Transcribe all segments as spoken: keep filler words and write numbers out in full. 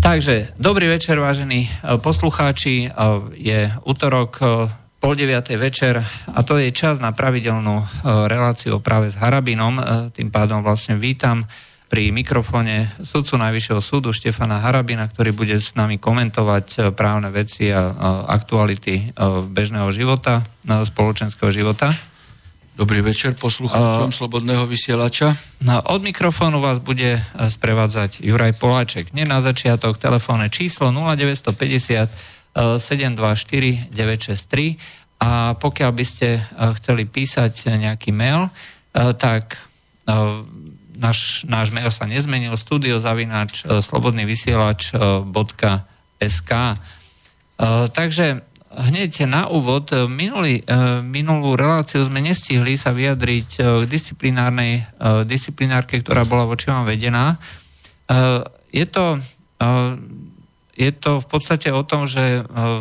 Takže, dobrý večer, vážení poslucháči. Je útorok, pol deviatej večer a to je čas na pravidelnú reláciu práve s Harabinom. Tým pádom vlastne vítam pri mikrofóne sudcu Najvyššieho súdu Štefana Harabina, ktorý bude s nami komentovať právne veci a aktuality bežného života, spoločenského života. Dobrý večer poslucháčom uh, Slobodného vysielača. No, od mikrofónu vás bude sprevádzať Juraj Poláček. Nie na začiatok telefónne číslo nula deväť päť nula sedem dva štyri deväť šesť tri a pokiaľ by ste chceli písať nejaký mail, tak náš, náš mail sa nezmenil, studio zavináč slobodnyvysielač bodka es ká. Takže hneď na úvod, minulý, minulú reláciu sme nestihli sa vyjadriť k disciplinárnej disciplinárke, ktorá bola voči vám vedená. Je to, je to v podstate o tom, že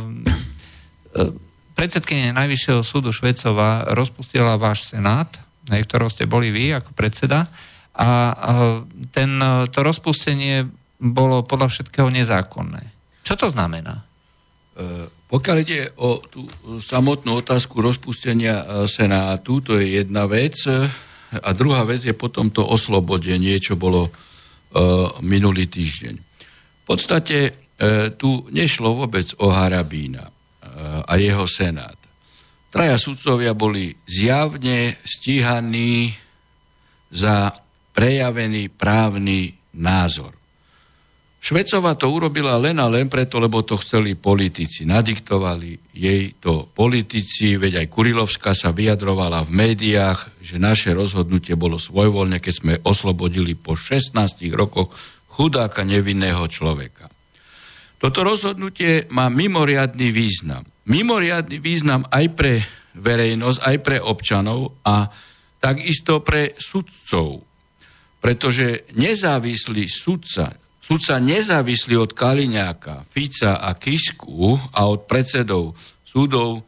predsedkynia Najvyššieho súdu Švecová rozpustila váš senát, na ktorom ste boli vy ako predseda, a ten, to rozpustenie bolo podľa všetkého nezákonné. Čo to znamená? Pokiaľ ide o tú samotnú otázku rozpustenia Senátu, to je jedna vec. A druhá vec je potom to oslobodenie, čo bolo uh, minulý týždeň. V podstate uh, tu nešlo vôbec o Harabína uh, a jeho Senát. Traja sudcovia boli zjavne stíhaní za prejavený právny názor. Švecová to urobila len a len preto, lebo to chceli politici. Nadiktovali jej to politici, veď aj Kurilovská sa vyjadrovala v médiách, že naše rozhodnutie bolo svojvoľné, keď sme oslobodili po šestnástich rokoch chudáka nevinného človeka. Toto rozhodnutie má mimoriadny význam. Mimoriadny význam aj pre verejnosť, aj pre občanov a takisto pre sudcov. Pretože nezávislý sudca, Sudca nezávislý od Kaliňáka, Fica a Kisku a od predsedov súdov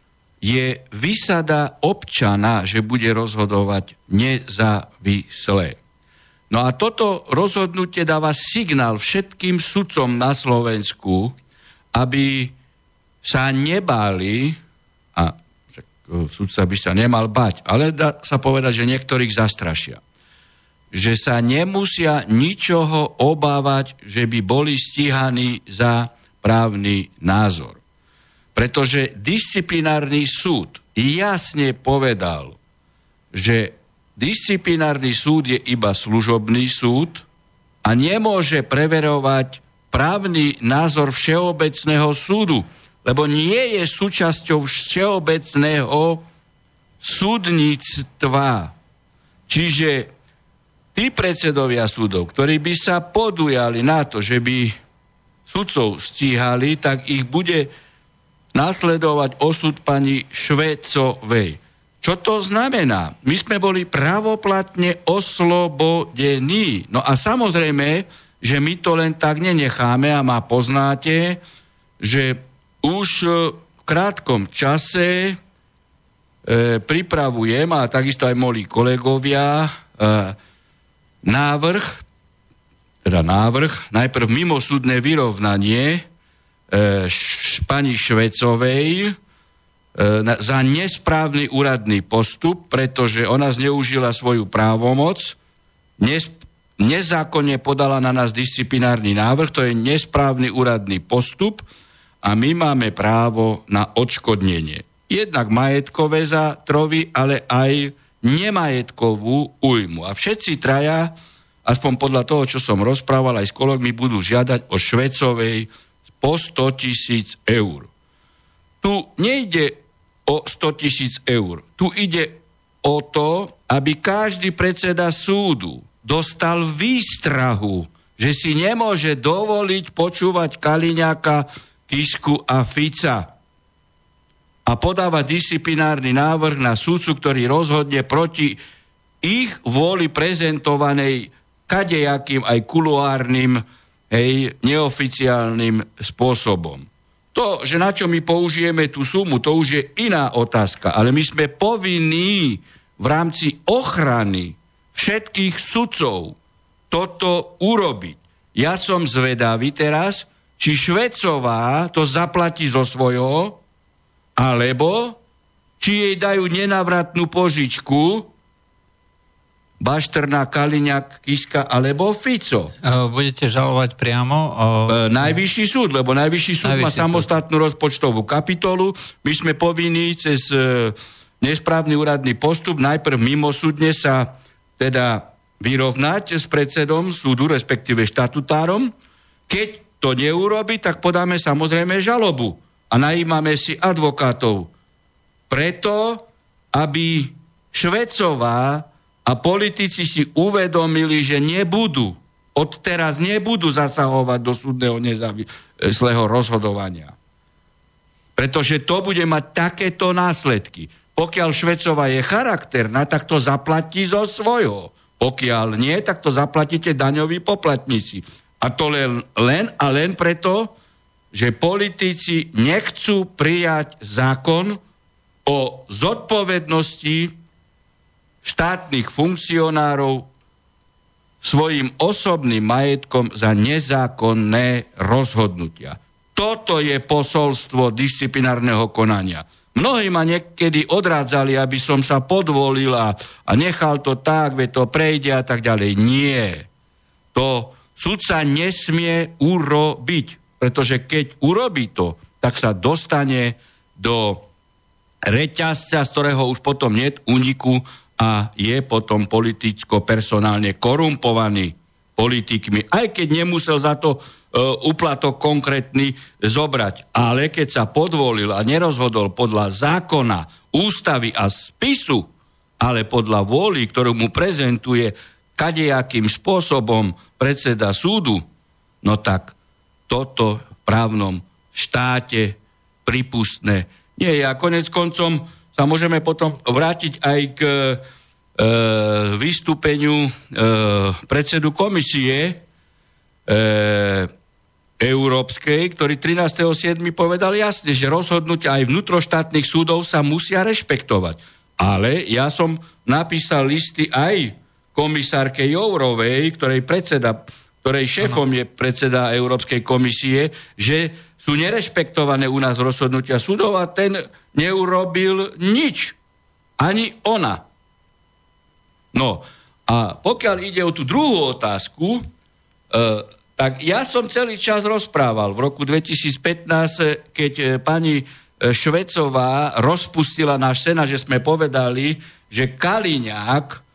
je výsada občana, že bude rozhodovať nezávisle. No a toto rozhodnutie dáva signál všetkým sudcom na Slovensku, aby sa nebáli, a sudca by sa nemal bať, ale dá sa povedať, že niektorých zastrašia, že sa nemusia ničoho obávať, že by boli stíhaní za právny názor. Pretože disciplinárny súd jasne povedal, že disciplinárny súd je iba služobný súd a nemôže preverovať právny názor Všeobecného súdu, lebo nie je súčasťou všeobecného súdnictva. Čiže tí predsedovia súdov, ktorí by sa podujali na to, že by sudcov stíhali, tak ich bude nasledovať osud pani Švecovej. Čo to znamená? My sme boli pravoplatne oslobodení. No a samozrejme, že my to len tak nenecháme a ma poznáte, že už v krátkom čase e, pripravujem, a takisto aj moji kolegovia, e, návrh, teda návrh, najprv mimosúdne vyrovnanie e, š, pani Švecovej e, na, za nesprávny úradný postup, pretože ona zneužila svoju právomoc, nes, nezákonne podala na nás disciplinárny návrh, to je nesprávny úradný postup a my máme právo na odškodnenie. Jednak majetkové zátrovy, ale aj nemajetkovú újmu. A všetci traja, aspoň podľa toho, čo som rozprával aj s kolegmi, budú žiadať o Švecovej po sto tisíc eur. Tu nejde o sto tisíc eur. Tu ide o to, aby každý predseda súdu dostal výstrahu, že si nemôže dovoliť počúvať Kaliňáka, Kisku a Fica a podáva disciplinárny návrh na sudcu, ktorý rozhodne proti ich vôli prezentovanej kadejakým aj kuluárnym, hej, neoficiálnym spôsobom. To, že na čo my použijeme tú sumu, to už je iná otázka, ale my sme povinní v rámci ochrany všetkých sudcov toto urobiť. ja som zvedavý teraz, či Švecová to zaplatí zo svojho, alebo či jej dajú nenávratnú požičku Bašterná, Kaliňák, Kiska alebo Fico. Budete žalovať priamo? O... Najvyšší súd, lebo Najvyšší súd Najvyšší má samostatnú súd. rozpočtovú kapitolu. My sme povinní cez nesprávny úradný postup najprv mimosúdne sa teda vyrovnať s predsedom súdu, respektíve štatutárom. Keď to neurobi, tak podáme samozrejme žalobu a najímame si advokátov. Preto, aby Švecová a politici si uvedomili, že nebudú, odteraz nebudú zasahovať do súdneho nezávislého rozhodovania. Pretože to bude mať takéto následky. Pokiaľ Švecová je charakterná, tak to zaplatí zo svojho. Pokiaľ nie, tak to zaplatíte daňoví poplatníci. A to len, len a len preto, že politici nechcú prijať zákon o zodpovednosti štátnych funkcionárov svojim osobným majetkom za nezákonné rozhodnutia. Toto je posolstvo disciplinárneho konania. Mnohí ma niekedy odrádzali, aby som sa podvolil a, a nechal to tak, veď to prejde a tak ďalej. Nie. To sudca nesmie urobiť, pretože keď urobí to, tak sa dostane do reťazca, z ktorého už potom niet úniku a je potom politicko-personálne korumpovaný politikmi, aj keď nemusel za to e, úplatok konkrétny zobrať. Ale keď sa podvolil a nerozhodol podľa zákona, ústavy a spisu, ale podľa vôly, ktorú mu prezentuje kadejakým spôsobom predseda súdu, no tak toto v právnom štáte pripustné nie je. A konec koncom sa môžeme potom vrátiť aj k e, vystúpeniu e, predsedu komisie e, Európskej, ktorý trinásteho júla povedal jasne, že rozhodnutia aj vnútroštátnych súdov sa musia rešpektovať. Ale ja som napísal listy aj komisárke Jourovej, ktorej predseda, ktorej šéfom je predseda Európskej komisie, že sú nerešpektované u nás rozhodnutia súdov a ten neurobil nič. Ani ona. No a pokiaľ ide o tú druhú otázku, e, tak ja som celý čas rozprával v roku dvetisícpätnásť, keď e, pani Švecová rozpustila náš senát, že sme povedali, že Kaliňák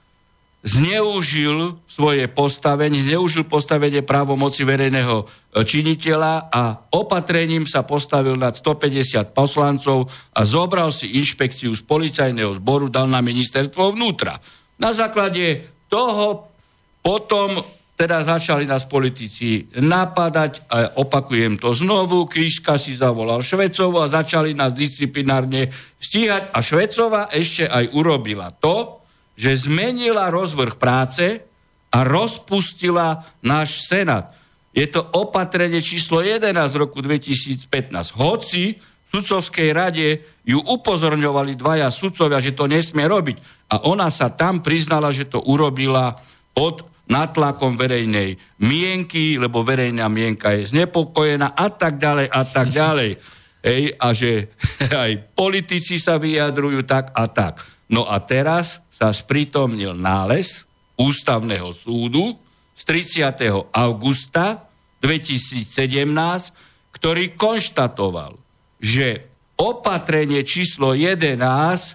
zneužil svoje postavenie, zneužil postavenie právomoci verejného činiteľa a opatrením sa postavil nad stopäťdesiat poslancov a zobral si inšpekciu z policajného zboru, dal na ministerstvo vnútra. Na základe toho potom teda začali nás politici napadať, a opakujem to znovu, Kiska si zavolal Švecovu a začali nás disciplinárne stíhať a Švecová ešte aj urobila to, že zmenila rozvrh práce a rozpustila náš senát. Je to opatrenie číslo jedenásť z roku dvetisícpätnásť. Hoci v sudcovskej rade ju upozorňovali dvaja sudcovia, že to nesmie robiť. A ona sa tam priznala, že to urobila pod nátlakom verejnej mienky, lebo verejná mienka je znepokojená a tak ďalej a tak ďalej. Ej, a že aj politici sa vyjadrujú tak a tak. No a teraz sa sprítomnil nález Ústavného súdu z tridsiateho augusta dvetisícsedemnásť, ktorý konštatoval, že opatrenie číslo jedenásť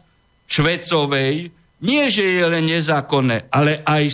Švecovej nie, že je len nezákonné, ale aj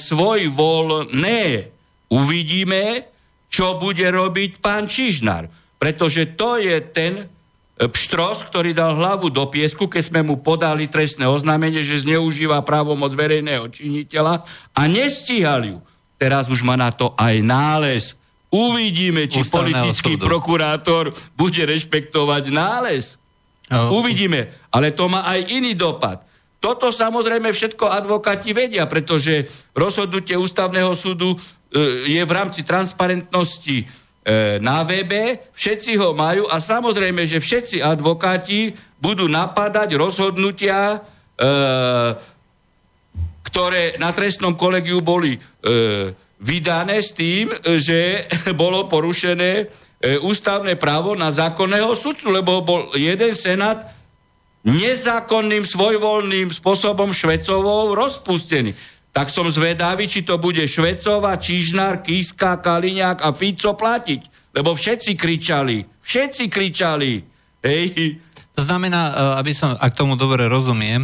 svojvoľné. Uvidíme, čo bude robiť pán Čižnár, pretože to je ten pštros, ktorý dal hlavu do piesku, keď sme mu podali trestné oznámenie, že zneužíva právomoc verejného činiteľa a nestíhal ju. Teraz už má na to aj nález. Uvidíme, či Ústavného politický súdu. Prokurátor bude rešpektovať nález. Oh. Uvidíme, ale to má aj iný dopad. Toto samozrejme všetko advokáti vedia, pretože rozhodnutie Ústavného súdu e, je v rámci transparentnosti na webe, všetci ho majú a samozrejme, že všetci advokáti budú napadať rozhodnutia, e, ktoré na trestnom kolegiu boli e, vydané s tým, že bolo porušené ústavné právo na zákonného sudcu, lebo bol jeden senát nezákonným, svojvoľným spôsobom Švecovou rozpustený. Tak som zvedavý, či to bude Švecova, Čižnár, Kiska, Kaliňák a Fico platiť. Lebo všetci kričali. Všetci kričali. Hej. To znamená, aby som, ak tomu dobre rozumiem,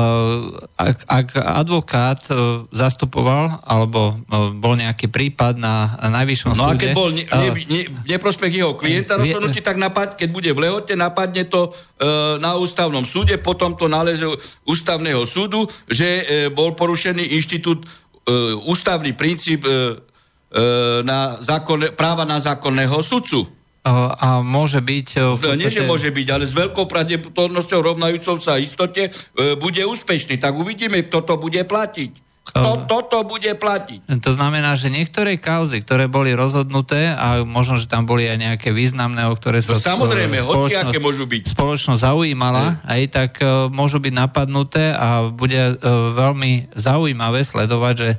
ak, ak advokát zastupoval, alebo bol nejaký prípad na najvyššom no, súde... No a keď bol ne, ne, ne, neprospech jeho klienta rozhodnutí, tak napad, keď bude v lehote, napadne to e, na ústavnom súde, potom to náleze ústavného súdu, že e, bol porušený inštitút, e, ústavný princíp e, e, na zákonne, práva na zákonného sudcu. A môže byť... V podstate... Nie, že môže byť, ale s veľkou pravdepodobnosťou rovnajúcou sa istote e, bude úspešný. Tak uvidíme, kto to bude platiť. Kto toto bude platiť. To znamená, že niektoré kauzy, ktoré boli rozhodnuté a možno, že tam boli aj nejaké významné, o ktoré sa... No, samozrejme, hociaké môžu byť. Spoločnosť zaujímala, aj tak uh, môžu byť napadnuté a bude uh, veľmi zaujímavé sledovať, že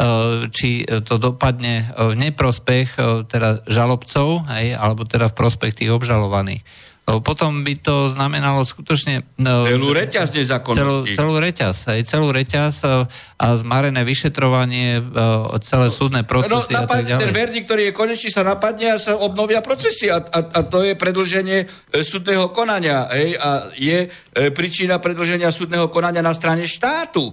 či to dopadne v neprospech teda žalobcov, hej, alebo teda v prospech tých obžalovaných. Potom by to znamenalo skutočne... Celú reťaz nezákonnosti. Celú, celú reťaz, hej, celú reťaz a zmarené vyšetrovanie, celé súdne procesy no, a tak ďalej. Ten verdikt, ktorý je konečný, sa napadne a sa obnovia procesy a, a, a to je predĺženie súdneho konania. Hej, a je príčina predĺženia súdneho konania na strane štátu.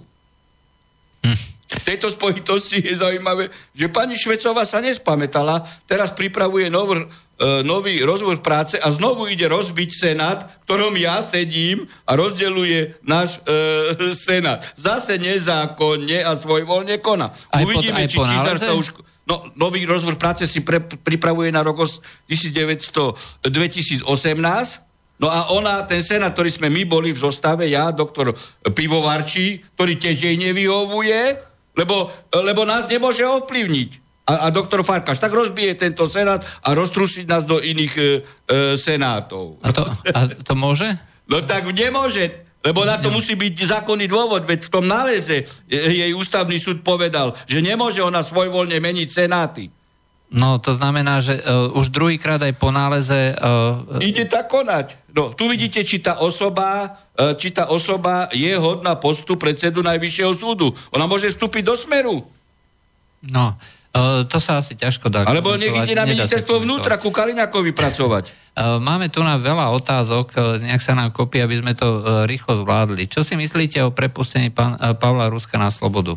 Hm. V tejto spojitosti je zaujímavé, že pani Švecová sa nespamätala, teraz pripravuje nov, e, nový rozvrh práce a znovu ide rozbiť senát, v ktorom ja sedím a rozdeľuje náš e, senát. Zase nezákonne a svojvoľne koná. Aj Uvidíme, pod, či Čižnár sa už... No, nový rozvrh práce si pre, pripravuje na rok dvetisícosemnásť. No a ona, ten senát, ktorý sme my boli v zostave, ja, doktor Pivovarčí, ktorý tiež jej nevyhovuje, Lebo, lebo nás nemôže ovplyvniť. A, a doktor Farkáš tak rozbije tento senát a roztrušiť nás do iných e, e, senátov. A to, a to môže? No tak nemôže, lebo na to musí byť zákonný dôvod, veď v tom náleze jej ústavný súd povedal, že nemôže ona svojvoľne meniť senáty. No, to znamená, že uh, už druhýkrát aj po náleze... Uh, Ide tak konať. No, tu vidíte, či tá osoba, uh, či tá osoba je hodná postu predsedu Najvyššieho súdu. Ona môže vstúpiť do Smeru. No, uh, to sa asi ťažko dá... Alebo nech ide na ministerstvo vnútra ku Kaliňákovi pracovať. Uh, máme tu na veľa otázok, uh, nejak sa nám kopí, aby sme to uh, rýchlo zvládli. Čo si myslíte o prepustení pán, uh, Pavla Ruska na slobodu?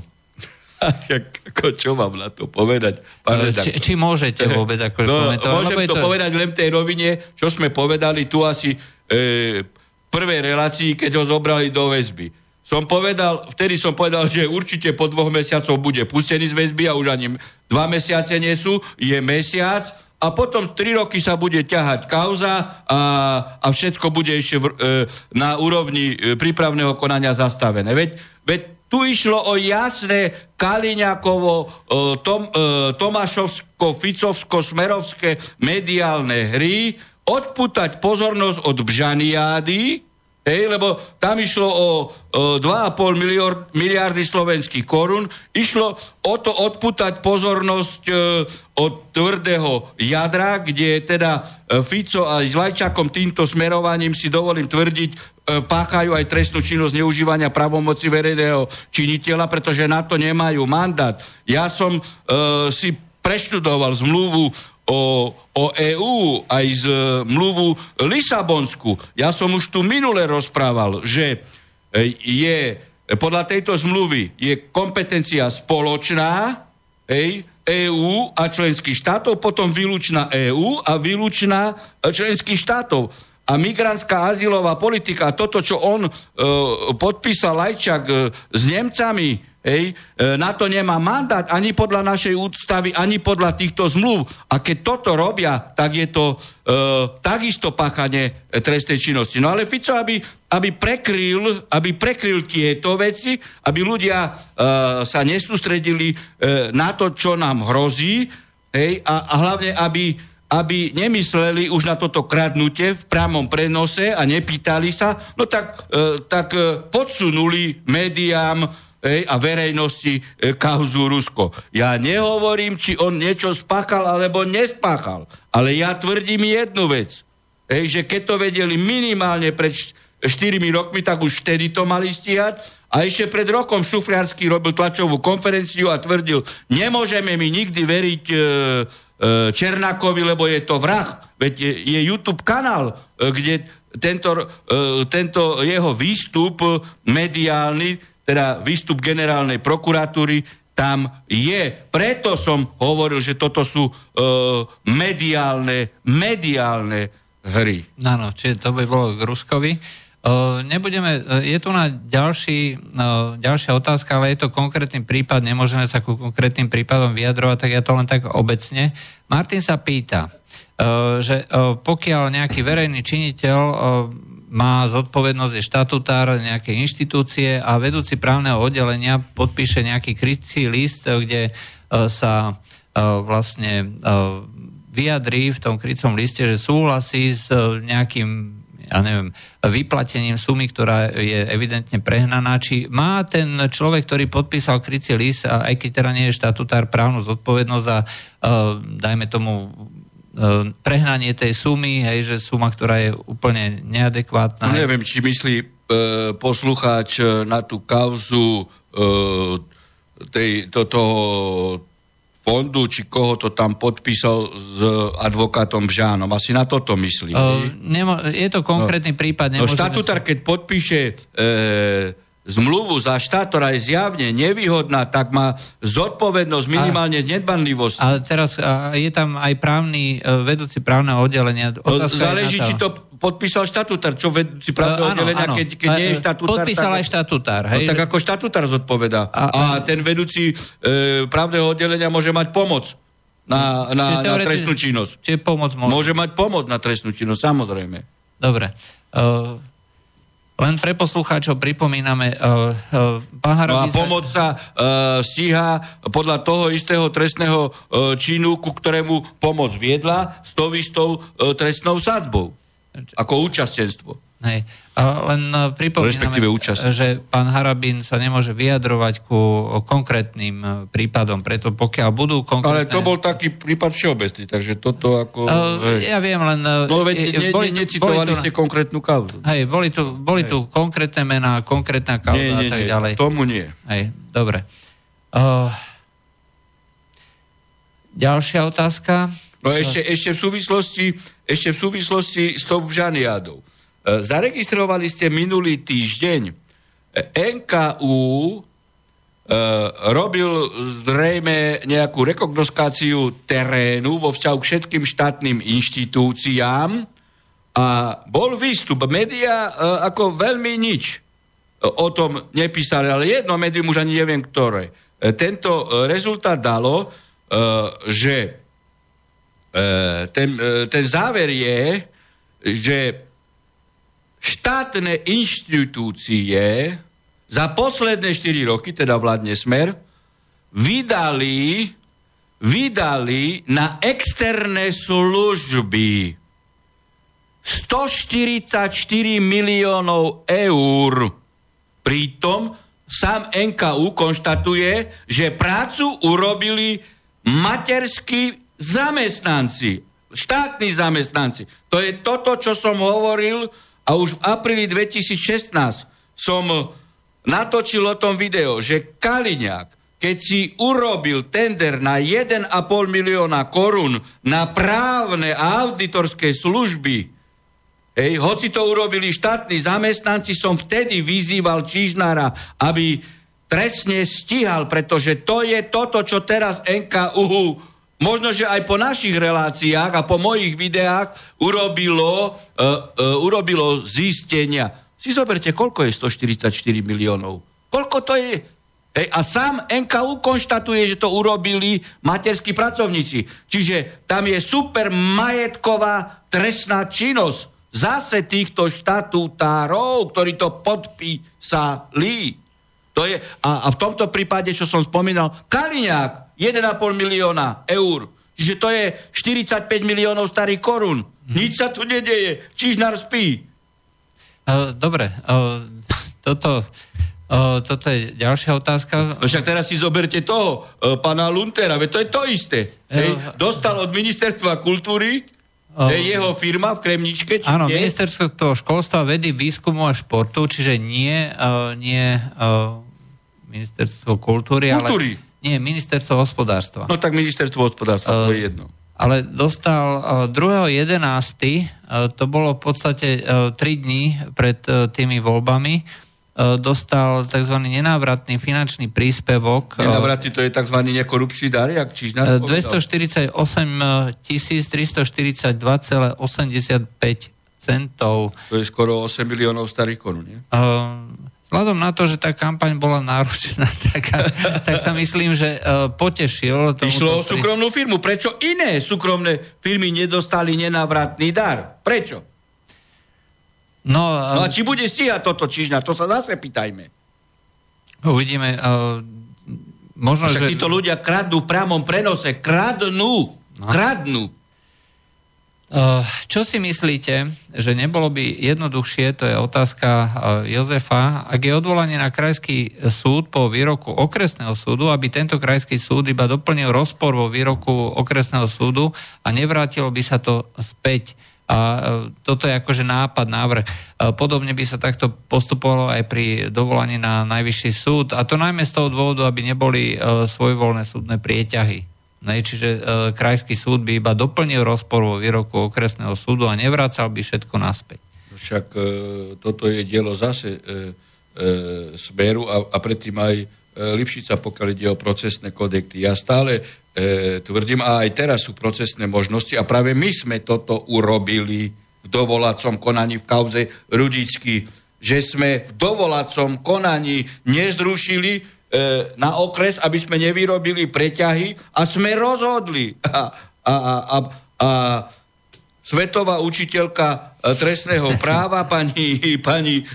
Ako, čo mám na to povedať? Či, či môžete vôbec ako no, komentovať? Môžem to, to povedať len v tej rovine, čo sme povedali tu asi e, v prvej relácii, keď ho zobrali do väzby. Som povedal, vtedy som povedal, že určite po dvoch mesiacoch bude pustený z väzby a už ani dva mesiace nie sú, je mesiac a potom tri roky sa bude ťahať kauza a, a všetko bude ešte v, e, na úrovni e, prípravného konania zastavené. Veď, veď tu išlo o jasné Kaliňákovo, tom, Tomášovsko-Ficovsko-Smerovské mediálne hry, odpútať pozornosť od Bžaniády, hej, lebo tam išlo o, o dva a pol miliardy slovenských korún, išlo o to odpútať pozornosť e, od tvrdého jadra, kde teda e, Fico a s Lajčákom týmto smerovaním si dovolím tvrdiť, páchajú aj trestnú činnosť zneužívania pravomoci verejného činiteľa, pretože na to nemajú mandát. Ja som e, si preštudoval zmluvu o, o é ú, aj zmluvu Lisabonsku. Ja som už tu minule rozprával, že je podľa tejto zmluvy je kompetencia spoločná, hej, é ú a členských štátov, potom výlučná é ú a výlučná členských štátov. A migrantská azylová politika, toto, čo on e, podpísal Lajčák e, s Nemcami, hej, e, na to nemá mandát ani podľa našej ústavy, ani podľa týchto zmluv. A keď toto robia, tak je to e, takisto páchanie trestnej činnosti. No ale Fico, aby, aby, prekryl, aby prekryl tieto veci, aby ľudia e, sa nesústredili e, na to, čo nám hrozí, hej, a, a hlavne, aby aby nemysleli už na toto kradnutie v priamom prenose a nepýtali sa, no tak, e, tak e, podsunuli médiám hej, a verejnosti e, kauzu Rusko. Ja nehovorím, či on niečo spáchal, alebo nespáchal. Ale ja tvrdím jednu vec. Hej, že keď to vedeli minimálne pred štyrmi rokmi, tak už vtedy to mali stíhať. A ešte pred rokom Šufriarsky robil tlačovú konferenciu a tvrdil, nemôžeme mi nikdy veriť e, e, Černákovi, lebo je to vrah. Veď je, je YouTube kanál, e, kde tento, e, tento jeho výstup mediálny, teda výstup generálnej prokuratúry, tam je. Preto som hovoril, že toto sú e, mediálne, mediálne hry. Áno, čiže to by bolo k Ruskovi. Uh, nebudeme, uh, je tu na ďalší, uh, ďalšia otázka, ale je to konkrétny prípad, nemôžeme sa ku konkrétnym prípadom vyjadrovať, tak ja to len tak obecne. Martin sa pýta, uh, že uh, pokiaľ nejaký verejný činiteľ uh, má zodpovednosť, je štatutár nejakej inštitúcie a vedúci právneho oddelenia podpíše nejaký krycí list, kde uh, sa uh, vlastne uh, vyjadrí v tom krycom liste, že súhlasí s uh, nejakým ja neviem, vyplatením sumy, ktorá je evidentne prehnaná, či má ten človek, ktorý podpísal krycí list, a aj keď teda nie je štatutár, právnu zodpovednosť za, uh, dajme tomu, uh, prehnanie tej sumy, hej, že suma, ktorá je úplne neadekvátna. No, neviem, či myslí uh, poslucháč na tú kauzu uh, tej, to, toho fondu, či koho to tam podpísal s advokátom Bžánom. Asi na toto myslí. Uh, nemo- je to konkrétny no, prípad. No štatutár, keď podpíše e, zmluvu za štát, ktorá je zjavne nevýhodná, tak má zodpovednosť minimálne z nedbanlivosti. A teraz a je tam aj právny, vedúci právneho oddelenia. Otázka záleží, či to podpísal štatutár, čo vedúci právneho uh, oddelenia, áno. keď, keď nie je štatutár. Podpísal tak, aj štatutár. Hej? No, tak ako štatutár zodpovedá. A, a ten vedúci e, právneho oddelenia môže mať pomoc na, na, na trestnú činnosť. Čiže pomoc môže. Môže mať pomoc na trestnú činnosť, samozrejme. Dobre. Uh, len pre poslucháčov pripomíname, uh, uh, pán Harabin... No a pomoc sa uh, stíha podľa toho istého trestného uh, činu, ku ktorému pomoc viedla s tou istou uh, trestnou sadzbou. Ako účastenstvo. Hej. A len pripomíname, že pán Harabin sa nemôže vyjadrovať ku konkrétnym prípadom, preto pokiaľ budú konkrétne... Ale to bol taký prípad všeobecný, takže toto ako... Uh, ja viem, len... No veď ne, ne, necitovali ste konkrétnu kauzu. Hej, boli tu, boli tu konkrétne mená, konkrétna kauza nie, nie, a tak nie, ďalej. Tomu nie. Hej, dobre. Uh, ďalšia otázka... No ešte, ešte v súvislosti, ešte v súvislosti s tou Bžaniádou. E, zaregistrovali ste minulý týždeň en ká ú e, robil zrejme nejakú rekognoskáciu terénu vo vzťahu k všetkým štátnym inštitúciám a bol výstup. Média e, ako veľmi nič o tom nepísali, ale jedno médium, už ani neviem ktoré. E, tento rezultát dalo, e, že Ten, ten záver je, že štátne inštitúcie za posledné štyri roky, teda vládne Smer, vydali, vydali na externé služby stoštyridsaťštyri miliónov eur. Pritom sám en ká ú konštatuje, že prácu urobili materskí zamestnanci, štátni zamestnanci. To je toto, čo som hovoril a už v apríli dvetisícšestnásť som natočil o tom video, že Kaliňák, keď si urobil tender na jeden a pol milióna korún na právne a auditorské služby, hej, hoci to urobili štátni zamestnanci, som vtedy vyzýval Čižnára, aby trestne stíhal, pretože to je toto, čo teraz en ká ú možno, že aj po našich reláciách a po mojich videách urobilo, uh, uh, urobilo zistenia. Si zoberte, koľko je stoštyridsaťštyri miliónov. Koľko to je? Hej, a sám en ká ú konštatuje, že to urobili materskí pracovníci. Čiže tam je super majetková trestná činnosť. Zase týchto štatutárov, ktorí to podpísali. To je, a, a v tomto prípade, čo som spomínal, Kaliňák, jeden a pol milióna eur. Čiže to je štyridsaťpäť miliónov starých korún. Nič sa tu nedeje. Čižnár spí. Uh, dobre. Uh, toto Uh, toto je ďalšia otázka. No však teraz si zoberte toho, uh, pána Luntera, veď to je to isté. Uh, Hej, dostal od ministerstva kultúry, uh, je jeho firma v Kremničke. Áno, nie? Ministerstvo školstva, vedy, výskumu a športu, čiže nie, uh, nie uh, ministerstvo kultúry, kultúry, ale nie, ministerstvo hospodárstva. No tak ministerstvo hospodárstva, uh, to je jedno. Ale dostal uh, druhého jedenásteho Uh, to bolo v podstate uh, tri dní pred uh, tými voľbami, uh, dostal tzv. Nenávratný finančný príspevok. Nenávratný, to je tzv. Nekorupčný dar, jak Čižnár povedal? dvestoštyridsaťosem tisíc tristoštyridsaťdva celá osemdesiatpäť centov. To je skoro osem miliónov starých korún, nie? Uh, Vzhľadom na to, že tá kampaň bola náročná, tak, tak sa myslím, že uh, potešil. Išlo o súkromnú firmu. Prečo iné súkromné firmy nedostali nenávratný dar? Prečo? No, uh, no a či bude stíhať toto Čižnár? To sa zase pýtajme. Uvidíme. Uh, možno, že... títo ľudia kradnú v priamom prenose. Kradnú. No. Kradnú. Uh, čo si myslíte, že nebolo by jednoduchšie, to je otázka uh, Jozefa, ak je odvolanie na krajský súd po výroku okresného súdu, aby tento krajský súd iba doplnil rozpor vo výroku okresného súdu a nevrátilo by sa to späť. A uh, toto je akože nápad, návrh. Uh, podobne by sa takto postupovalo aj pri dovolaní na najvyšší súd, a to najmä z toho dôvodu, aby neboli uh, svojvoľné súdne prieťahy. Ne, čiže e, krajský súd by iba doplnil rozpor vo výroku okresného súdu a nevracal by všetko naspäť. Však e, toto je dielo zase e, e, Smeru a, a predtým aj e, Lipšica, pokiaľ ide o procesné kodekty. Ja stále e, tvrdím, a aj teraz sú procesné možnosti a práve my sme toto urobili v dovolacom konaní v kauze Rudický, že sme v dovolacom konaní nezrušili na okres, aby sme nevyrobili preťahy a sme rozhodli. A, a, a, a svetová učiteľka trestného práva, pani, pani,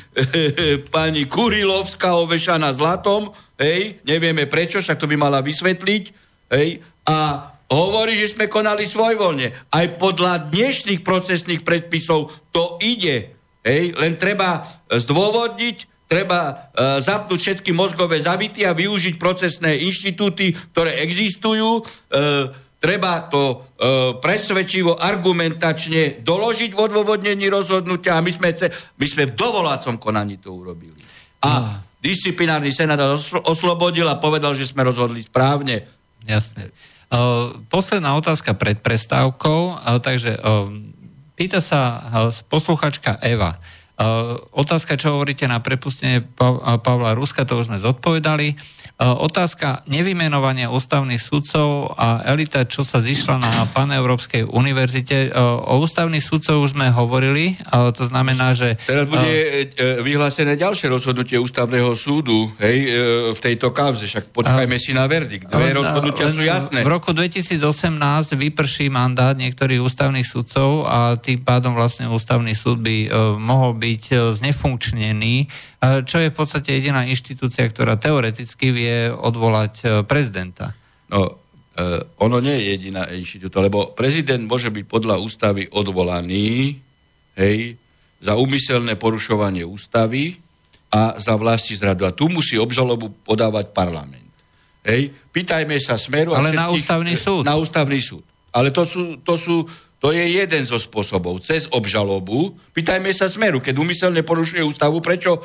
pani Kurilovská ovešaná zlatom, hej, nevieme prečo, však to by mala vysvetliť, hej, a hovorí, že sme konali svojvoľne. Aj podľa dnešných procesných predpisov to ide. Hej, len treba zdôvodniť, treba uh, zapnúť všetky mozgové zavity a využiť procesné inštitúty, ktoré existujú. Uh, treba to uh, presvedčivo, argumentačne doložiť v odôvodnení rozhodnutia a my sme, my sme v dovolácom konaní to urobili. A no. disciplinárny senát oslobodil a povedal, že sme rozhodli správne. Jasne. Uh, posledná otázka pred prestávkou. Uh, takže uh, pýta sa uh, posluchačka Eva. Uh, otázka, čo hovoríte na prepustenie pa- Pavla Ruska, to už sme zodpovedali. Uh, otázka nevymenovania ústavných sudcov a elita, čo sa zišla na Paneurópskej univerzite. Uh, o ústavných sudcov už sme hovorili, uh, to znamená, že... Teraz bude uh, vyhlásené ďalšie rozhodnutie ústavného súdu, hej, uh, v tejto kauze, však počkajme uh, si na verdikt. Dve uh, rozhodnutia uh, sú jasné. V roku dvetisícosemnásť vyprší mandát niektorých ústavných sudcov a tým pádom vlastne ústavný súd by uh, mohol byť znefunkčnený, čo je v podstate jediná inštitúcia, ktorá teoreticky vie odvolať prezidenta. No, eh, ono nie je jediná inštitúcia, lebo prezident môže byť podľa ústavy odvolaný, hej, za úmyselné porušovanie ústavy a za vlastizradu. A tu musí obžalobu podávať parlament. Hej, pýtajme sa Smeru... Ale na ústavný súd. Na ústavný súd. Ale to sú... To sú To je jeden zo spôsobov. Cez obžalobu. Pýtajme sa Smeru, keď úmyselne porušuje ústavu, prečo e,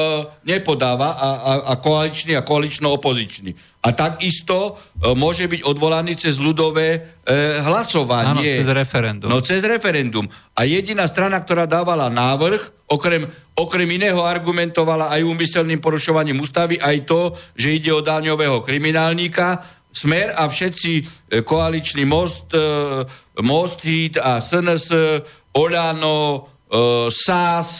nepodáva a, a, a koaličný a koalično-opozičný. A takisto e, môže byť odvolaný cez ľudové e, hlasovanie. Áno, cez referendum. No, cez referendum. A jediná strana, ktorá dávala návrh, okrem, okrem iného argumentovala aj úmyselným porušovaním ústavy, aj to, že ide o daňového kriminálníka, Smer a všetci koaliční Most, Most Hit a es en es, Oľano, es á es,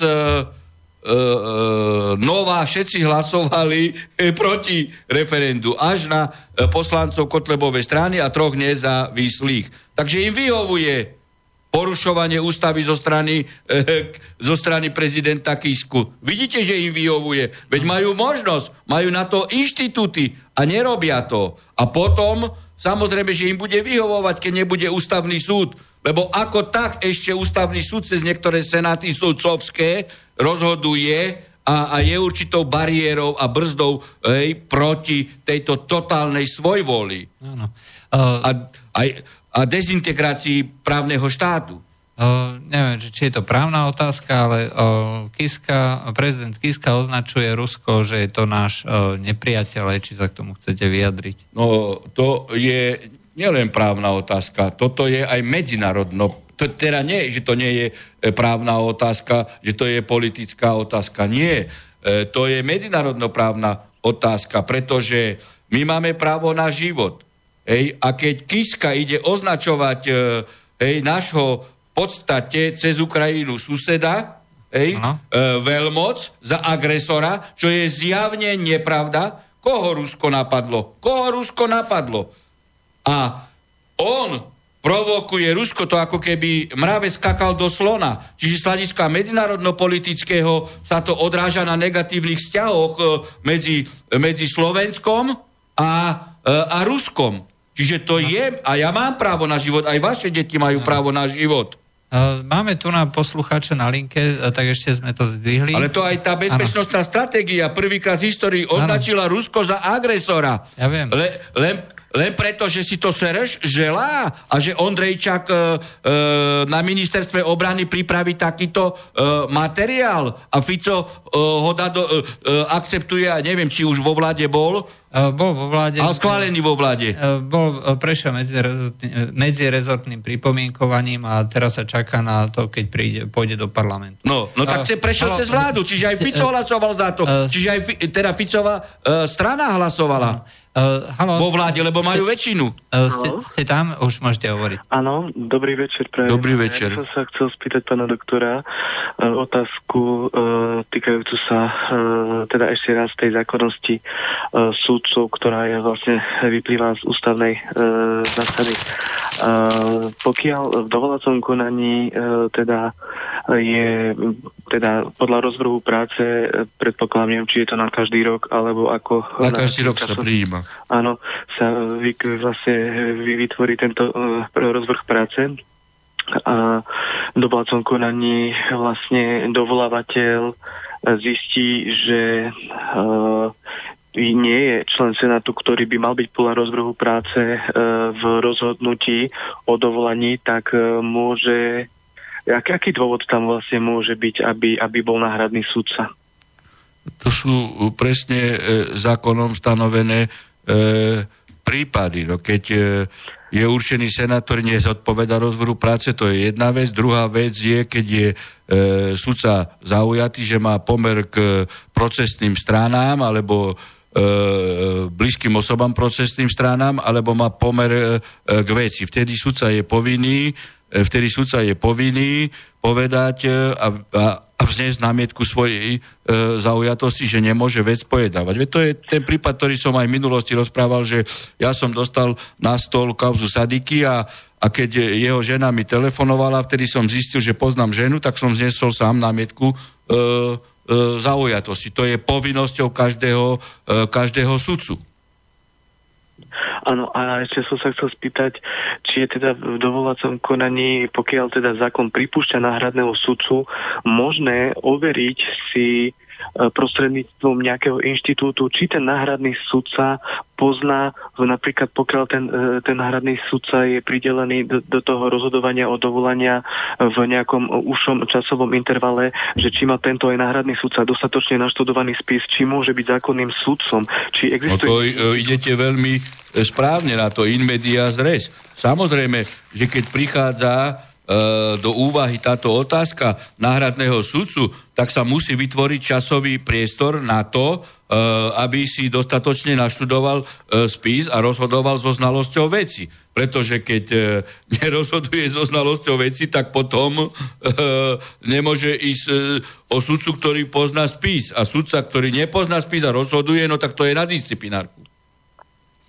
Nová, všetci hlasovali proti referendu. Až na poslancov Kotlebovej strany a troch nezávislých. Takže im vyhovuje porušovanie ústavy zo strany, e, zo strany prezidenta Kisku. Vidíte, že im vyhovuje. Veď majú možnosť, majú na to inštitúty a nerobia to. A potom, samozrejme, že im bude vyhovovať, keď nebude ústavný súd. Lebo ako tak ešte ústavný súd cez niektoré senáty sudcovské rozhoduje a, a je určitou bariérou a brzdou hej, proti tejto totálnej svojvoli Áno. Uh, a, a, a dezintegrácii právneho štátu. Uh, neviem, či je to právna otázka, ale uh, Kiska, prezident Kiska označuje Rusko, že je to náš uh, nepriateľ, či sa k tomu chcete vyjadriť. No, to je nielen právna otázka, toto je aj medzinárodno. To teda nie, že to nie je právna otázka, že to je politická otázka. Nie, e, to je medzinárodnoprávna otázka, pretože my máme právo na život. Hej, a keď Kiska ide označovať e, hej, našho v podstate cez Ukrajinu suseda, hej, e, veľmoc za agresora, čo je zjavne nepravda, koho Rusko napadlo? Koho Rusko napadlo? A on provokuje Rusko, to ako keby mravec skakal do slona. Čiže z hľadiska medzinárodno-politického sa to odráža na negatívnych vzťahoch medzi, medzi Slovenskom a, a Ruskom. Čiže to je, a ja mám právo na život, aj vaše deti majú právo na život. Máme tu na poslucháča na linke, tak ešte sme to zdvihli. Ale to aj tá bezpečnostná ano. stratégia prvýkrát v histórii označila ano. Rusko za agresora. Ja viem. Le, len... Len preto, že si to Sereš želá a že Ondrejčak e, e, na ministerstve obrany pripraví takýto e, materiál a Fico e, ho dá do, e, akceptuje, a neviem, či už vo vláde bol. E, bol vo vláde. Ale schválený vo vláde. E, bol, prešiel medzirezortným, medzirezortným pripomienkovaním a teraz sa čaká na to, keď príde, pôjde do parlamentu. No, no tak se prešiel e, cez vládu, čiže aj Fico hlasoval za to. E, čiže aj teda Ficová e, strana hlasovala. E, Uh, halo, vo vláde, lebo majú ste, väčšinu. Uh, ste, ste tam? Už môžete hovoriť. Áno, dobrý večer. Pre dobrý večer. Ja som sa chcel spýtať pána doktora uh, otázku uh, týkajúcu sa uh, teda ešte raz tej zákonnosti uh, súdcov, ktorá je vlastne vyplýva z ústavnej uh, zásady. Uh, pokiaľ v dovolacom konaní uh, teda je teda podľa rozvrhu práce, predpokladám, neviem, či je to na každý rok, alebo ako... Na, na každý rok sa prijíma. Áno, sa vy, vlastne vytvorí tento uh, rozvrh práce a v dovolacom konaní vlastne dovolávateľ zistí, že uh, nie je člen Senátu, ktorý by mal byť podľa rozvrhu práce uh, v rozhodnutí o dovolaní, tak uh, môže... Aký, aký dôvod tam vlastne môže byť, aby, aby bol náhradný sudca? To sú presne e, zákonom stanovené e, prípady. No, keď e, je určený senátor, nezodpovedá rozvrhu práce, to je jedna vec. Druhá vec je, keď je e, sudca zaujatý, že má pomer k procesným stranám, alebo e, blízkym osobám procesným stranám, alebo má pomer e, k veci. Vtedy sudca je povinný vtedy sudca je povinný povedať a, a, a vzniesť námietku svojej e, zaujatosti, že nemôže vec pojednávať. Veď to je ten prípad, ktorý som aj v minulosti rozprával, že ja som dostal na stôl kauzu Sadiky a, a keď jeho žena mi telefonovala, vtedy som zistil, že poznám ženu, tak som zniesol sám námietku e, e, zaujatosti. To je povinnosťou každého, e, každého sudcu. Áno, a ešte som sa chcel spýtať, či je teda v dovolacom konaní, pokiaľ teda zákon pripúšťa náhradného sudcu, možné overiť si prostredníctvom nejakého inštitútu, či ten náhradný sudca pozná, napríklad pokiaľ ten, ten náhradný sudca je pridelený do, do toho rozhodovania o dovolania v nejakom užšom časovom intervale, že či má tento aj náhradný sudca dostatočne naštudovaný spis, či môže byť zákonným sudcom, či existuje... No to idete veľmi správne na to, in medias res. Samozrejme, že keď prichádza do úvahy táto otázka náhradného sudcu, tak sa musí vytvoriť časový priestor na to, aby si dostatočne naštudoval spis a rozhodoval so znalosťou veci. Pretože keď nerozhoduje so znalosťou veci, tak potom nemôže ísť o sudcu, ktorý pozná spis. A sudca, ktorý nepozná spis a rozhoduje, no tak to je na disciplinárku.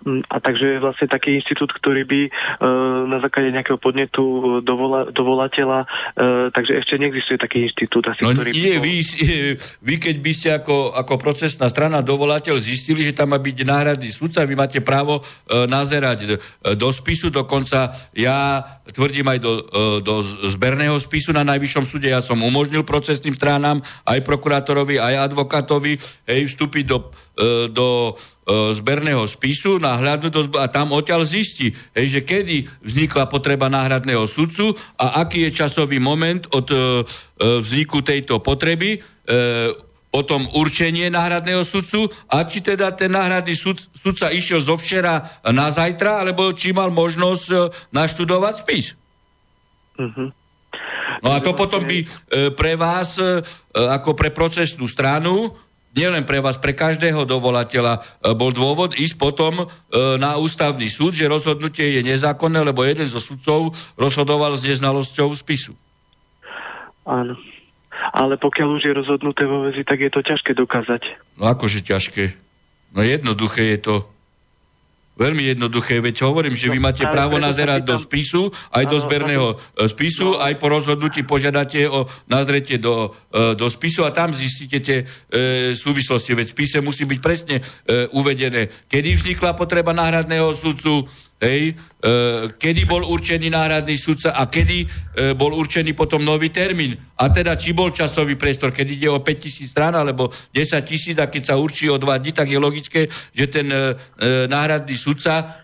A takže vlastne taký inštitút, ktorý by e, na základe nejakého podnetu dovola, dovolateľa, e, takže ešte neexistuje taký inštitút. Asi, no ktorý nie, by... vy, vy keď by ste ako, ako procesná strana dovolateľ zistili, že tam má byť náhradný sudca, vy máte právo e, nazerať do, do spisu, dokonca ja tvrdím aj do, e, do zberného spisu na Najvyššom súde, ja som umožnil procesným stranám, aj prokurátorovi, aj advokátovi, hej, vstúpiť do, e, do zberného spisu, nahľadnúť do zb- a tam odtiaľ zistí, hej, že kedy vznikla potreba náhradného sudcu a aký je časový moment od e, vzniku tejto potreby, e, potom určenie náhradného sudcu a či teda ten náhradný sud, sudca išiel zo včera na zajtra, alebo či mal možnosť e, naštudovať spis. Uh-huh. No a to potom by e, pre vás, e, ako pre procesnú stranu, nielen pre vás, pre každého dovolateľa bol dôvod ísť potom e, na ústavný súd, že rozhodnutie je nezákonné, lebo jeden zo sudcov rozhodoval s neznalosťou spisu. Áno. Ale pokiaľ už je rozhodnuté vo veci, tak je to ťažké dokázať. No akože ťažké? No jednoduché je to. Veľmi jednoduché, veď hovorím, že vy máte právo nazerať do spisu, aj do zberného spisu, aj po rozhodnutí požiadate o nazretie do, do spisu a tam zistíte tie e, súvislosti. Veď v spise musí byť presne e, uvedené, kedy vznikla potreba náhradného sudcu, hej, e, kedy bol určený náhradný sudca a kedy e, bol určený potom nový termín. A teda, či bol časový priestor, keď ide o päťtisíc strán alebo desať tisíc a keď sa určí o dva dní, tak je logické, že ten e, náhradný sudca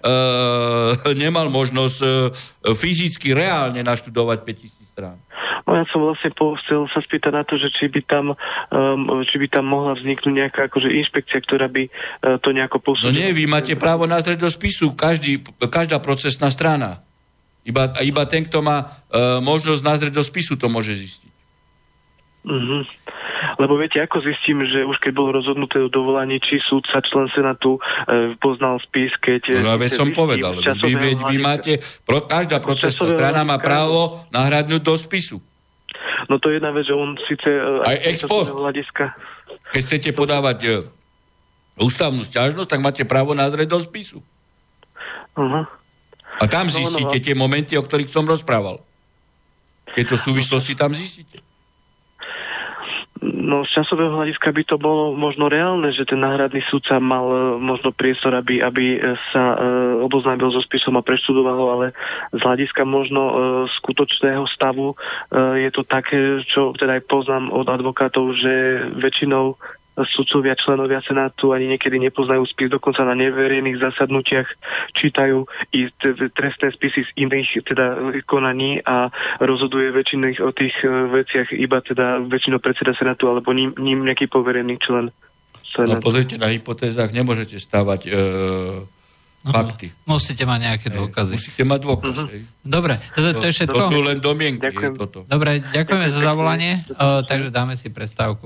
e, nemal možnosť e, fyzicky, reálne naštudovať päťtisíc strán. No ja som vlastne chcel sa spýtať na to, že či by tam, um, či by tam mohla vzniknúť nejaká akože inšpekcia, ktorá by uh, to nejako posúdila. No nie, vy máte právo nazrieť do spisu, každý, každá procesná strana. Iba, iba ten, kto má uh, možnosť nazrieť do spisu, to môže zistiť. Uh-huh. Lebo viete, ako zistím, že už keď bolo rozhodnuté o dovolaní, či súdca, člen Senátu e, poznal spis, keď... No veď som povedal, vy, vy, vy máte, pro, každá procesná strana má právo nahradnúť do spisu. No to je jedna vec, že on síce... Aj ex post. Hľadiska... Keď chcete podávať e, ústavnú sťažnosť, tak máte právo nazrieť do spisu. Uh-huh. A tam zistíte no, no, tie momenty, o ktorých som rozprával. Tieto súvislosti tam zistíte. No z časového hľadiska by to bolo možno reálne, že ten náhradný sudca mal uh, možno priestor, aby, aby sa uh, oboznámil so spisom a preštudoval ho, ale z hľadiska možno uh, skutočného stavu uh, je to také, čo teda aj poznám od advokátov, že väčšinou sudcovia, členovia Senátu ani niekedy nepoznajú spis, dokonca na neverejných zasadnutiach čítajú i trestné spisy z iných teda konaní a rozhoduje väčšinou o tých veciach iba teda väčšinou predseda Senátu alebo ním, ním nejaký poverený člen Senátu. No pozrite, na hypotézach nemôžete stavať e, fakty. Musíte mať nejaké dôkazy. Musíte mať dôkaz. Uh-huh. Dobre, to, to je všetko. To sú len domienky. Ďakujem. Toto. Dobre, ďakujeme za zavolanie, o, takže dáme si prestávku.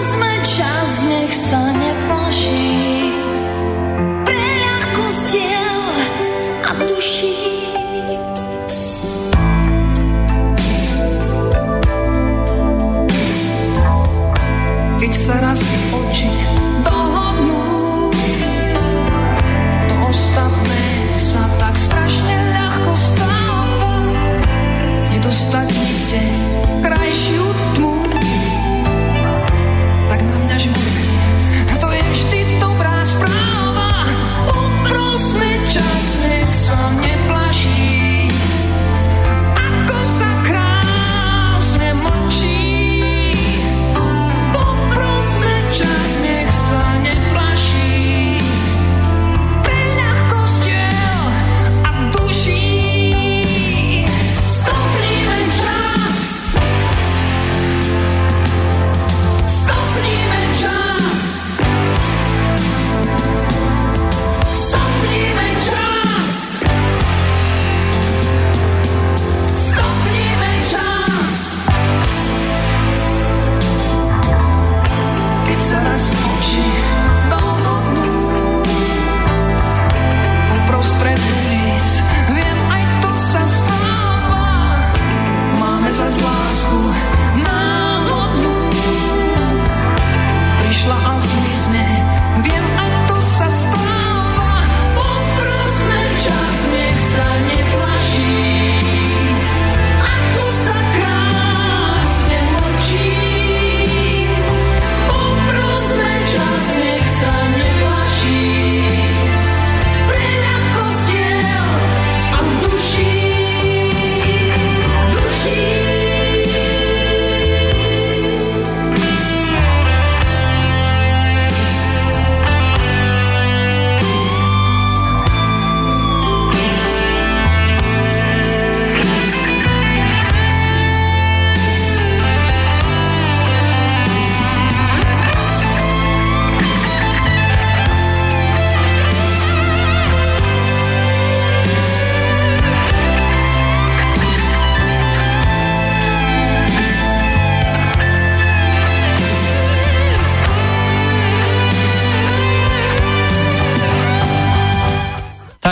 Pre ľahkosť diel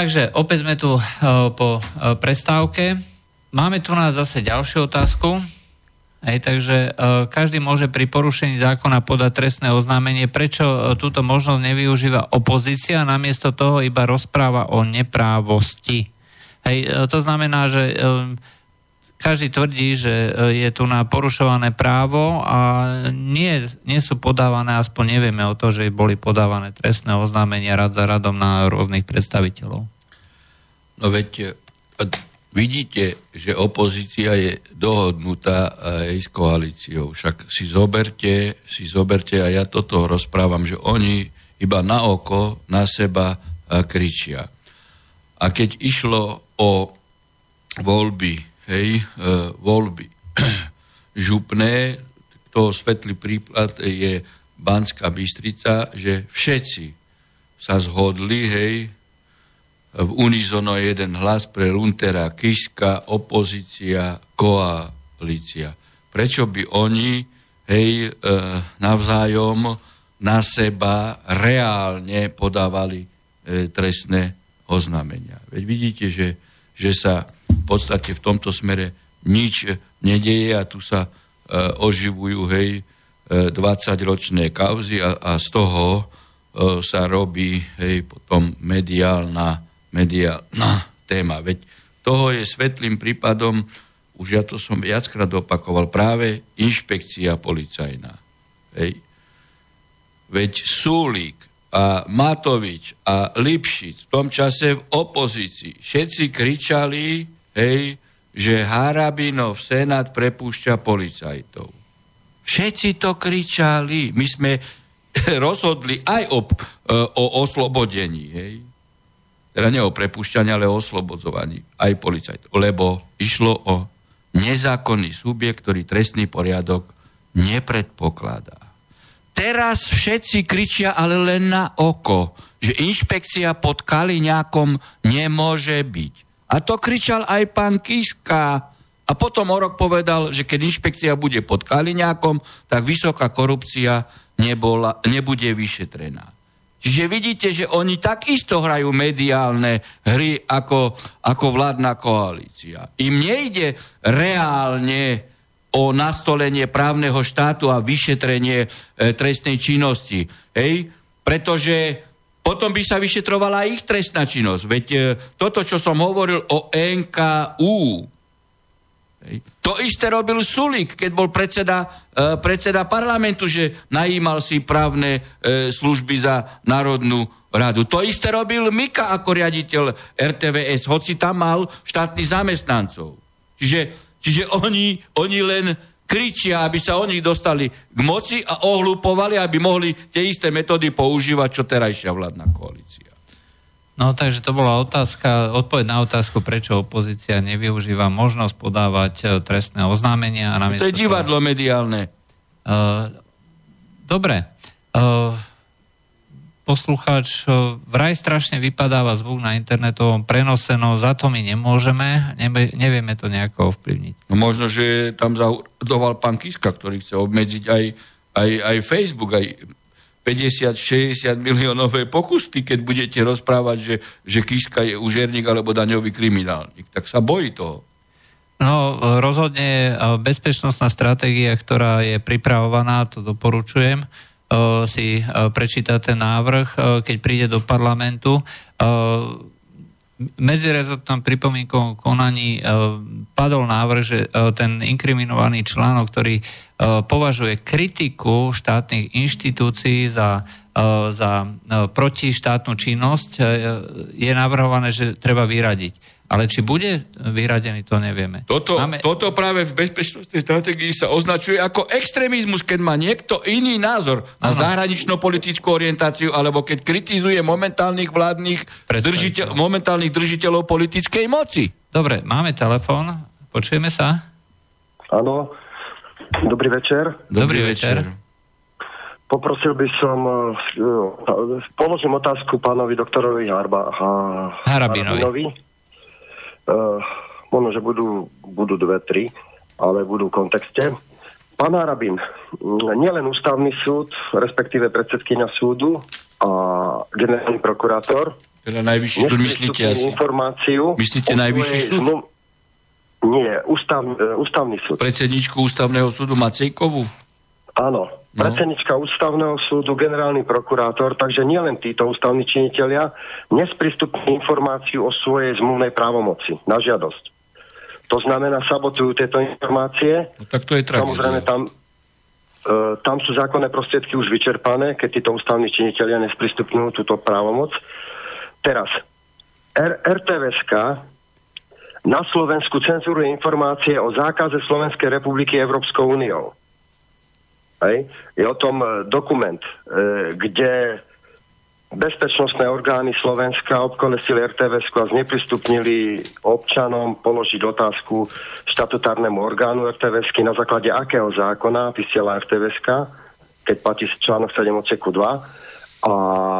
takže opäť sme tu uh, po uh, prestávke. Máme tu na zase ďalšiu otázku. Hej, takže uh, každý môže pri porušení zákona podať trestné oznámenie. Prečo uh, túto možnosť nevyužíva opozícia, namiesto toho iba rozpráva o neprávosti? Hej, uh, to znamená, že uh, každý tvrdí, že je tu na porušované právo a nie, nie sú podávané, aspoň nevieme o to, že boli podávané trestné oznámenia rad za radom na rôznych predstaviteľov. No veď vidíte, že opozícia je dohodnutá aj s koalíciou. Však si zoberte, si zoberte a ja toto rozprávam, že oni iba na oko na seba kričia. A keď išlo o voľby, hej, e, voľby župné, toho svetlý príklad je Banská Bystrica, že všetci sa zhodli, hej, v unizono jeden hlas pre Luntera Kiska, opozícia, koalícia. Prečo by oni, hej, e, navzájom na seba reálne podávali e, trestné oznámenia? Veď vidíte, že, že sa v podstate v tomto smere nič nedeje a tu sa e, oživujú, hej, e, dvadsaťročné kauzy a, a z toho e, sa robí, hej, potom mediálna, mediálna téma. Veď toho je svetlým prípadom, už ja to som viackrát opakoval, práve inšpekcia policajná. Hej. Veď Sulík a Matovič a Lipšic v tom čase v opozícii všetci kričali, hej, že Harabinov Senát prepúšťa policajtov. Všetci to kričali. My sme rozhodli aj o, o oslobodení. Hej. Teda nie o prepúšťaní, ale o oslobodzovaní aj policajtov. Lebo išlo o nezákonný subjekt, ktorý trestný poriadok nepredpokladá. Teraz všetci kričia ale len na oko, že inšpekcia pod Kaliňákom nemôže byť. A to kričal aj pán Kiska. A potom o rok povedal, že keď inšpekcia bude pod Kaliňákom, tak vysoká korupcia nebola, nebude vyšetrená. Čiže vidíte, že oni takisto hrajú mediálne hry ako, ako vládna koalícia. Im nejde reálne o nastolenie právneho štátu a vyšetrenie e, trestnej činnosti. Hej? Pretože potom by sa vyšetrovala ich trestná činnosť. Veď e, toto, čo som hovoril o en ká ú, hej, to isté robil Sulík, keď bol predseda, e, predseda parlamentu, že najímal si právne e, služby za Národnú radu. To isté robil Mika ako riaditeľ er té vé es, hoci tam mal štátnych zamestnancov. Čiže, čiže oni, oni len kričia, aby sa oni dostali k moci a ohlupovali, aby mohli tie isté metódy používať, čo terajšia vládna koalícia. No, takže to bola otázka, odpoveď na otázku, prečo opozícia nevyužíva možnosť podávať trestné oznámenia. A to je divadlo toho... mediálne. Uh, dobre. Uh, poslucháč, vraj strašne vypadáva zvuk na internetovom prenose, no za to my nemôžeme, nebe, nevieme to nejako ovplyvniť. No možno, že tam zahodoval pán Kiska, ktorý chce obmedziť aj, aj, aj Facebook, aj päťdesiat šesťdesiat miliónové pokusy, keď budete rozprávať, že, že Kiska je užerník alebo daňový kriminálnik. Tak sa bojí toho. No, rozhodne bezpečnostná stratégia, ktorá je pripravovaná, to doporučujem, si prečíta ten návrh, keď príde do parlamentu. Medzirezortnom pripomienkovom konaní padol návrh, že ten inkriminovaný článok, ktorý považuje kritiku štátnych inštitúcií za, za protištátnu činnosť, je navrhované, že treba vyradiť. Ale či bude vyradený, to nevieme. Toto, Máme... toto práve v bezpečnostnej stratégii sa označuje ako extrémizmus, keď má niekto iný názor na ano. zahranično-politickú orientáciu, alebo keď kritizuje momentálnych vládnych držiteľ, momentálnych držiteľov politickej moci. Dobre, máme telefón. Počujeme sa? Áno. Dobrý večer. Dobrý, Dobrý večer. večer. Poprosil by som, uh, položím otázku pánovi doktorovi Harba, ha, Harabinovi. Harabinovi. Uh, možno, že budú, budú dve, tri, ale budú v kontexte. Pán Harabin, nielen ústavný súd, respektíve predsedkyňa súdu a generálny prokurátor Teda najvyšší súd myslíte asi? Informáciu myslíte najvyšší súd? Zmluv... Nie, ústav, ústavný súd. Predsedničku ústavného súdu Macejkovú? Áno, no. Predsednička ústavného súdu, generálny prokurátor, takže nielen títo ústavní činitelia nesprístupní informáciu o svojej zmluvnej právomoci na žiadosť. To znamená, sabotujú tieto informácie. No, tak to je tragédia. Samozrejme, tam, e, tam sú zákonné prostriedky už vyčerpané, keď títo ústavní činitelia nesprístupňujú túto právomoc. Teraz, R- er té vé eska na Slovensku cenzuruje informácie o zákaze Slovenskej republiky Európskou úniou. Hej. Je o tom dokument, e, kde bezpečnostné orgány Slovenska obkolesili er té vé esku a zneprístupnili občanom položiť otázku štatutárnemu orgánu er té vé esky, na základe akého zákona vysiela er té vé eska, keď platí článok sedem odseku dva, a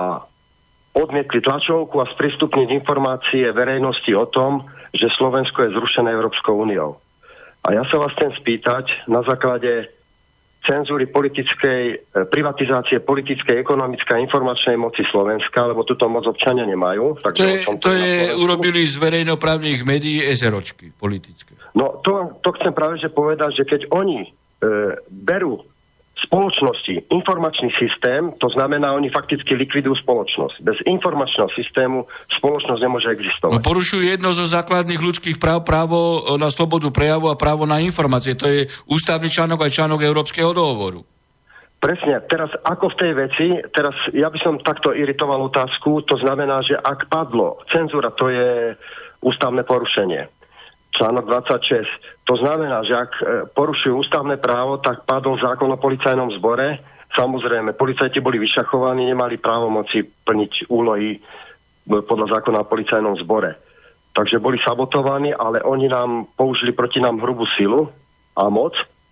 odmietli tlačovku a sprístupniť informácie verejnosti o tom, že Slovensko je zrušené Európskou úniou. A ja sa vás chcem spýtať na základe cenzúry politickej, privatizácie politickej, ekonomickej a informačnej moci Slovenska, lebo túto moc občania nemajú. Takže to je, to je urobili z verejnoprávnych médií eseročky politické. No to, to chcem práve že povedať, že keď oni e, berú spoločnosti informačný systém, to znamená, oni fakticky likvidujú spoločnosť. Bez informačného systému spoločnosť nemôže existovať. No, porušujú jedno zo základných ľudských práv, právo na slobodu prejavu a právo na informácie. To je ústavný článok aj článok Európskeho dohovoru. Presne. Teraz ako v tej veci, teraz ja by som takto iritoval otázku, to znamená, že ak padlo cenzúra, to je ústavné porušenie. Článok dvadsaťšesť. To znamená, že ak porušujú ústavné právo, tak padol zákon o policajnom zbore. Samozrejme, policajti boli vyšachovaní, nemali právomoci plniť úlohy podľa zákona o policajnom zbore. Takže boli sabotovaní, ale oni nám použili proti nám hrubú silu a moc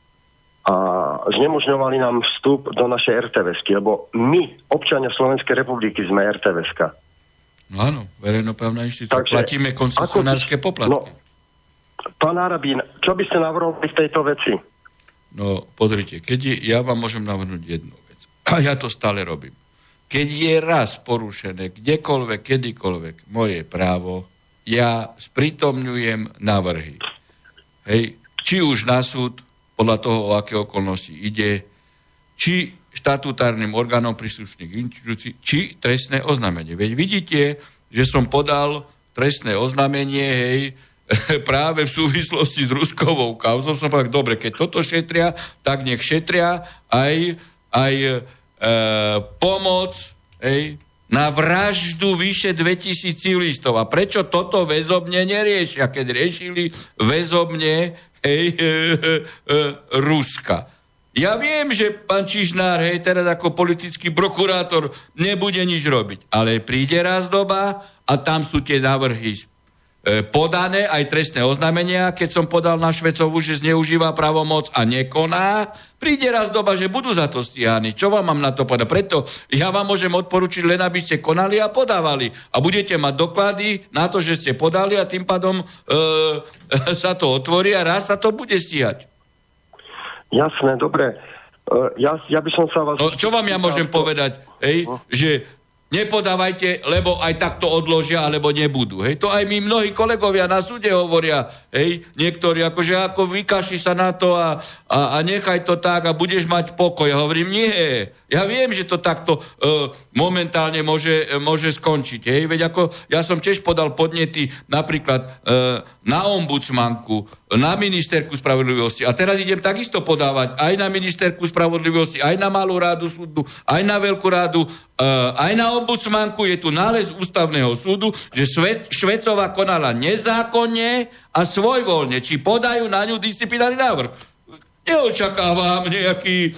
a znemožňovali nám vstup do našej er té vé esky, lebo my, občania Slovenskej republiky, sme er té vé eska. No áno, verejnoprávna inštitúcia. Platíme koncesionárske poplatky. No, pán Harabín, čo by ste navrhol v tejto veci? No, pozrite, keď je, ja vám môžem navrhnúť jednu vec. A ja to stále robím. Keď je raz porušené kdekoľvek, kedykoľvek moje právo, ja sprítomňujem návrhy. Hej, či už na súd, podľa toho, o aké okolnosti ide, či štatutárnym orgánom príslušných inštitúcií, či trestné oznámenie. Veď vidíte, že som podal trestné oznámenie, hej, práve v súvislosti s Ruskovou kauzou. Som povedal, dobre, keď toto šetria, tak nech šetria aj, aj e, pomoc hej, na vraždu vyše dvetisíc civilistov. A prečo toto väzobne neriešia, keď riešili väzobne hej, e, e, e, Ruska? Ja viem, že pán Čižnár, hej, teraz ako politický prokurátor nebude nič robiť, ale príde raz doba a tam sú tie návrhy podané, aj trestné oznámenia, keď som podal na Švecovu, že zneužíva právomoc a nekoná, príde raz doba, že budú za to stíhaní. Čo vám mám na to povedať? Preto ja vám môžem odporučiť len, aby ste konali a podávali. A budete mať doklady na to, že ste podali a tým pádom e, sa to otvorí a raz sa to bude stíhať. Jasné, dobre. Uh, ja, ja by som sa vás... No, čo vám ja môžem povedať? Hej, uh. že nepodávajte, lebo aj takto odložia, alebo nebudú. Hej, to aj mi mnohí kolegovia na súde hovoria, hej, niektorí, akože ako vykaši sa na to a, a, a nechaj to tak a budeš mať pokoj. Ja hovorím, nie. Ja viem, že to takto uh, momentálne môže, môže skončiť. Hej, veď ako ja som tiež podal podnety napríklad uh, na ombudsmanku, na ministerku spravodlivosti. A teraz idem takisto podávať aj na ministerku spravodlivosti, aj na malú rádu súdu, aj na veľkú rádu, Uh, aj na ombudsmanku. Je tu nález ústavného súdu, že Šve- Švecová konala nezákonne a svojvoľne. Či podajú na ňu disciplinárny návrh. Neočakávam nejaký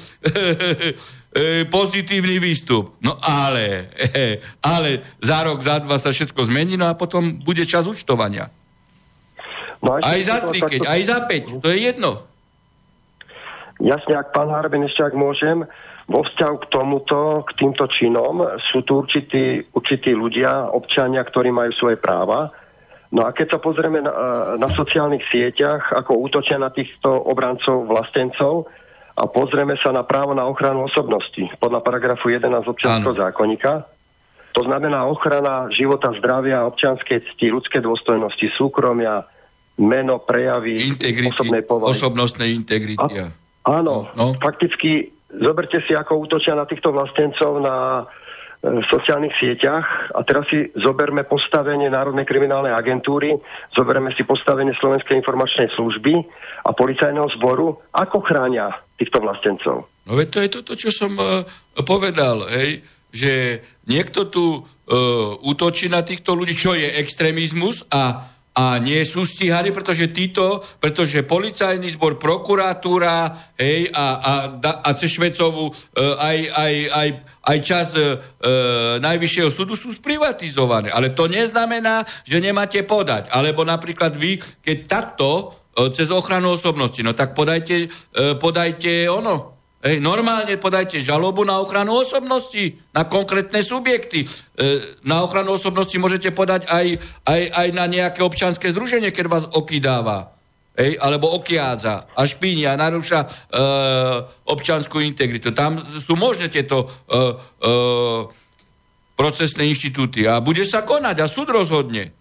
pozitívny výstup. No ale, ale za rok, za dva sa všetko zmení, no a potom bude čas účtovania. No aj za tri, keď, aj za päť. To je jedno. Jasne, ak pán Harabin, ešte ak môžem, vo vzťahu k tomuto, k týmto činom sú tu určití, určití ľudia, občania, ktorí majú svoje práva. No a keď sa pozrieme na, na sociálnych sieťach, ako útočia na týchto obrancov vlastencov a pozrieme sa na právo na ochranu osobnosti podľa paragrafu jedenásť občianskeho zákonníka, To znamená ochrana života, zdravia, občianskej cti, ľudskej dôstojnosti, súkromia, meno, prejavy, integrity, osobnej povahy. Osobnostnej integrity. A, áno, no. Fakticky zoberte si, ako útočia na týchto vlastencov na e, sociálnych sieťach a teraz si zoberme postavenie Národnej kriminálnej agentúry, zoberme si postavenie Slovenskej informačnej služby a policajného zboru, ako chránia týchto vlastencov. No veď to je toto, čo som uh, povedal, hej, že niekto tu uh, útočí na týchto ľudí, čo je extrémizmus a A nie sú stíhaní, pretože títo, pretože policajný zbor, prokuratúra, hej, a, a, a cez Švecovú e, aj, aj, aj, aj čas e, Najvyššieho súdu sú sprivatizované. Ale to neznamená, že nemáte podať. Alebo napríklad vy, keď takto e, cez ochranu osobnosti, no tak podajte, e, podajte ono, hej, normálne podajte žalobu na ochranu osobnosti, na konkrétne subjekty. E, na ochranu osobnosti môžete podať aj, aj, aj na nejaké občianske združenie, keď vás okydáva, hej, alebo okiádza a špíni a narúša e, občiansku integritu. Tam sú možné tieto e, e, procesné inštitúty a bude sa konať a súd rozhodne.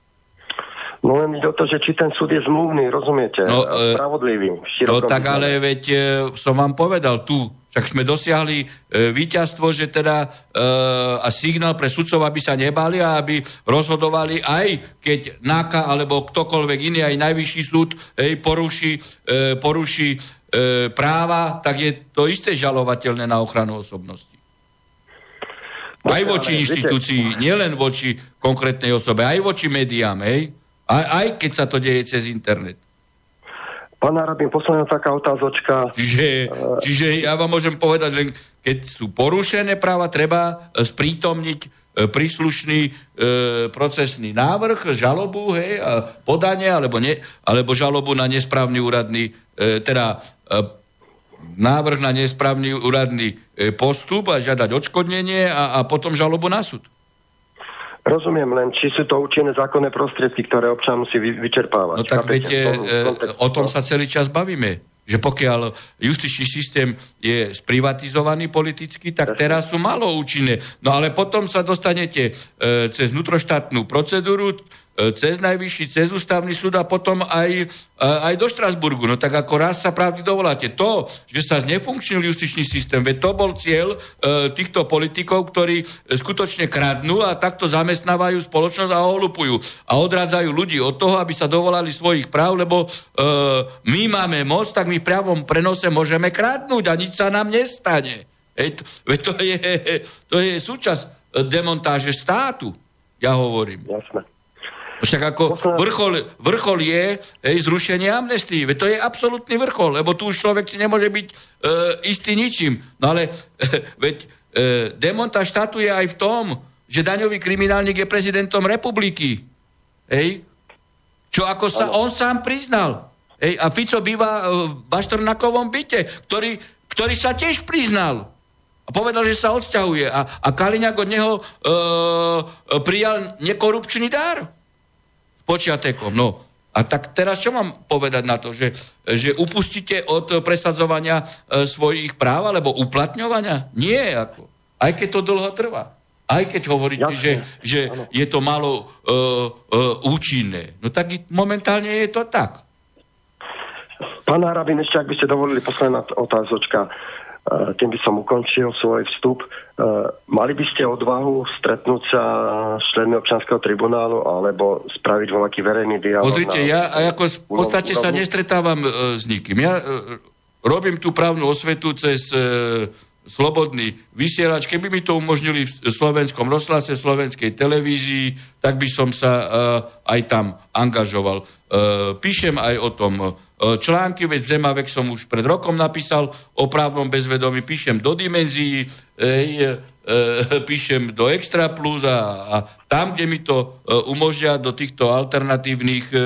No len ide o to, že či ten súd je zmluvný, rozumiete? No, spravodlivý. No tak ale veď e, som vám povedal tu, však sme dosiahli e, víťazstvo, že teda e, a signál pre sudcov, aby sa nebali a aby rozhodovali aj keď NAKA alebo ktokoľvek iný, aj Najvyšší súd hej, poruší, e, poruší e, práva, tak je to isté žalovateľné na ochranu osobnosti. Aj voči inštitúcii, nielen voči konkrétnej osobe, aj voči médiám, hej? Aj, aj keď sa to deje cez internet. Pán Harabin, posledná taká otázočka. Čiže, čiže ja vám môžem povedať, len keď sú porušené práva, treba sprítomniť príslušný e, procesný návrh, žalobu, hej, a podanie, alebo, ne, alebo žalobu na nesprávny úradný, e, teda e, návrh na nesprávny úradný e, postup a žiadať odškodnenie a, a potom žalobu na súd. Rozumiem, len či sú to účinné zákonné prostriedky, ktoré občan musí vy, vyčerpávať. No tak viete, e, o tom sa celý čas bavíme. Že pokiaľ justičný systém je sprivatizovaný politicky, tak teraz sú málo účinné. No ale potom sa dostanete e, cez vnútroštátnu procedúru, e, cez Najvyšší, cez ústavný súd a potom aj, e, aj do Štrasburgu. No tak ako raz sa pravdy dovoláte. To, že sa znefunkčnil justičný systém, veď to bol cieľ e, týchto politikov, ktorí skutočne kradnú a takto zamestnávajú spoločnosť a ohlupujú. A odrádzajú ľudí od toho, aby sa dovolali svojich práv, lebo e, my máme moc, tak my v priamom prenose môžeme kradnúť a nič sa nám nestane. Ej, to, to, je, to je súčasť demontáže štátu, ja hovorím. Jasné. Však ako vrchol, vrchol je ej, zrušenie amnestii. Veď to je absolútny vrchol, lebo tu už človek si nemôže byť e, istý ničím. No ale e, veď e, demontáž štátu je aj v tom, že daňový kriminálnik je prezidentom republiky. Ej? Čo ako sa on sám priznal. Ej, a Fico býva v Bašternakovom byte, ktorý, ktorý sa tiež priznal. A povedal, že sa odsťahuje. A, a Kaliňák od neho e, prijal nekorupčný dar. S počiatekom. No. A tak teraz čo mám povedať na to? Že, že upustíte od presadzovania e, svojich práv alebo uplatňovania? Nie. Ako. Aj keď to dlho trvá. Aj keď hovoríte, že, že je to málo e, e, účinné. No tak momentálne je to tak. Pán Harabin, ešte ak by ste dovolili posledná otázočka, tým by som ukončil svoj vstup. Mali by ste odvahu stretnúť sa s členmi občianskeho tribunálu alebo spraviť voľaký verejný dialog? Pozrite, ja ako v podstate sa nestretávam s nikým. Ja robím tú právnu osvetu cez slobodný vysielač. Keby mi to umožnili v slovenskom rozhlase, v slovenskej televízii, tak by som sa aj tam angažoval. Píšem aj o tom články, veď Zemavek som už pred rokom napísal o právnom bezvedomí, píšem do Dimenzií, e, e, píšem do Extra Plus a, a tam, kde mi to e, umožňa do týchto alternatívnych e,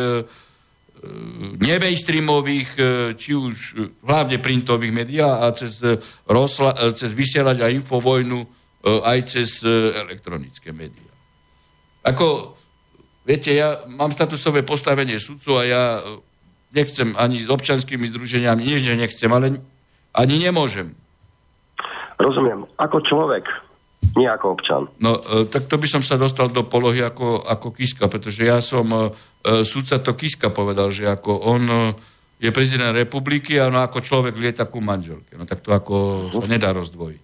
nemainstreamových, e, či už hlavne printových médií a cez, rozla, cez vysielač a infovojnu e, aj cez e, elektronické médiá. Ako, viete, ja mám statusové postavenie sudcu a ja nechcem ani s občianskými združeniami, nie že nechcem, ale ani nemôžem. Rozumiem. Ako človek, Nie ako občan. No, tak to by som sa dostal do polohy ako, ako Kiska, pretože ja som, sudca to Kiska povedal, že ako on je prezident republiky a no ako človek lieta ku manželke. No tak to ako sa nedá rozdvojiť.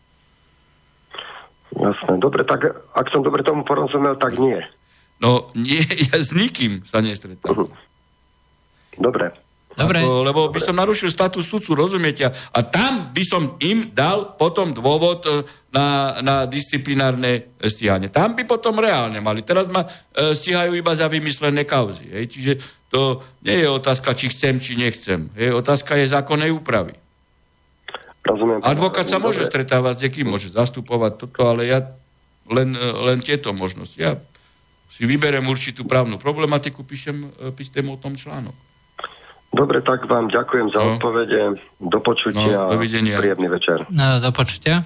Jasné. Dobre, tak ak som dobre tomu porozumel, tak nie. No nie, ja s nikým sa nestretám. Dobre. Dobre. Ako, lebo by som narušil status sudcu, rozumiete? A tam by som im dal potom dôvod na, na disciplinárne stíhanie. Tam by potom reálne mali. Teraz ma e, stíhajú iba za vymyslené kauzy. Hej? Čiže to nie je otázka, či chcem, či nechcem. Hej? Otázka je zákonnej úpravy. Rozumiem. Advokát sa môže Dobre. stretávať s niekým, môže zastupovať toto, ale ja len, len tieto možnosti. Ja si vyberiem určitú právnu problematiku, píšem, píšem o tom článok. Dobre, tak vám ďakujem za no. odpovede. Do počutia. No, dovidenia. Príjemný večer. No, do počutia.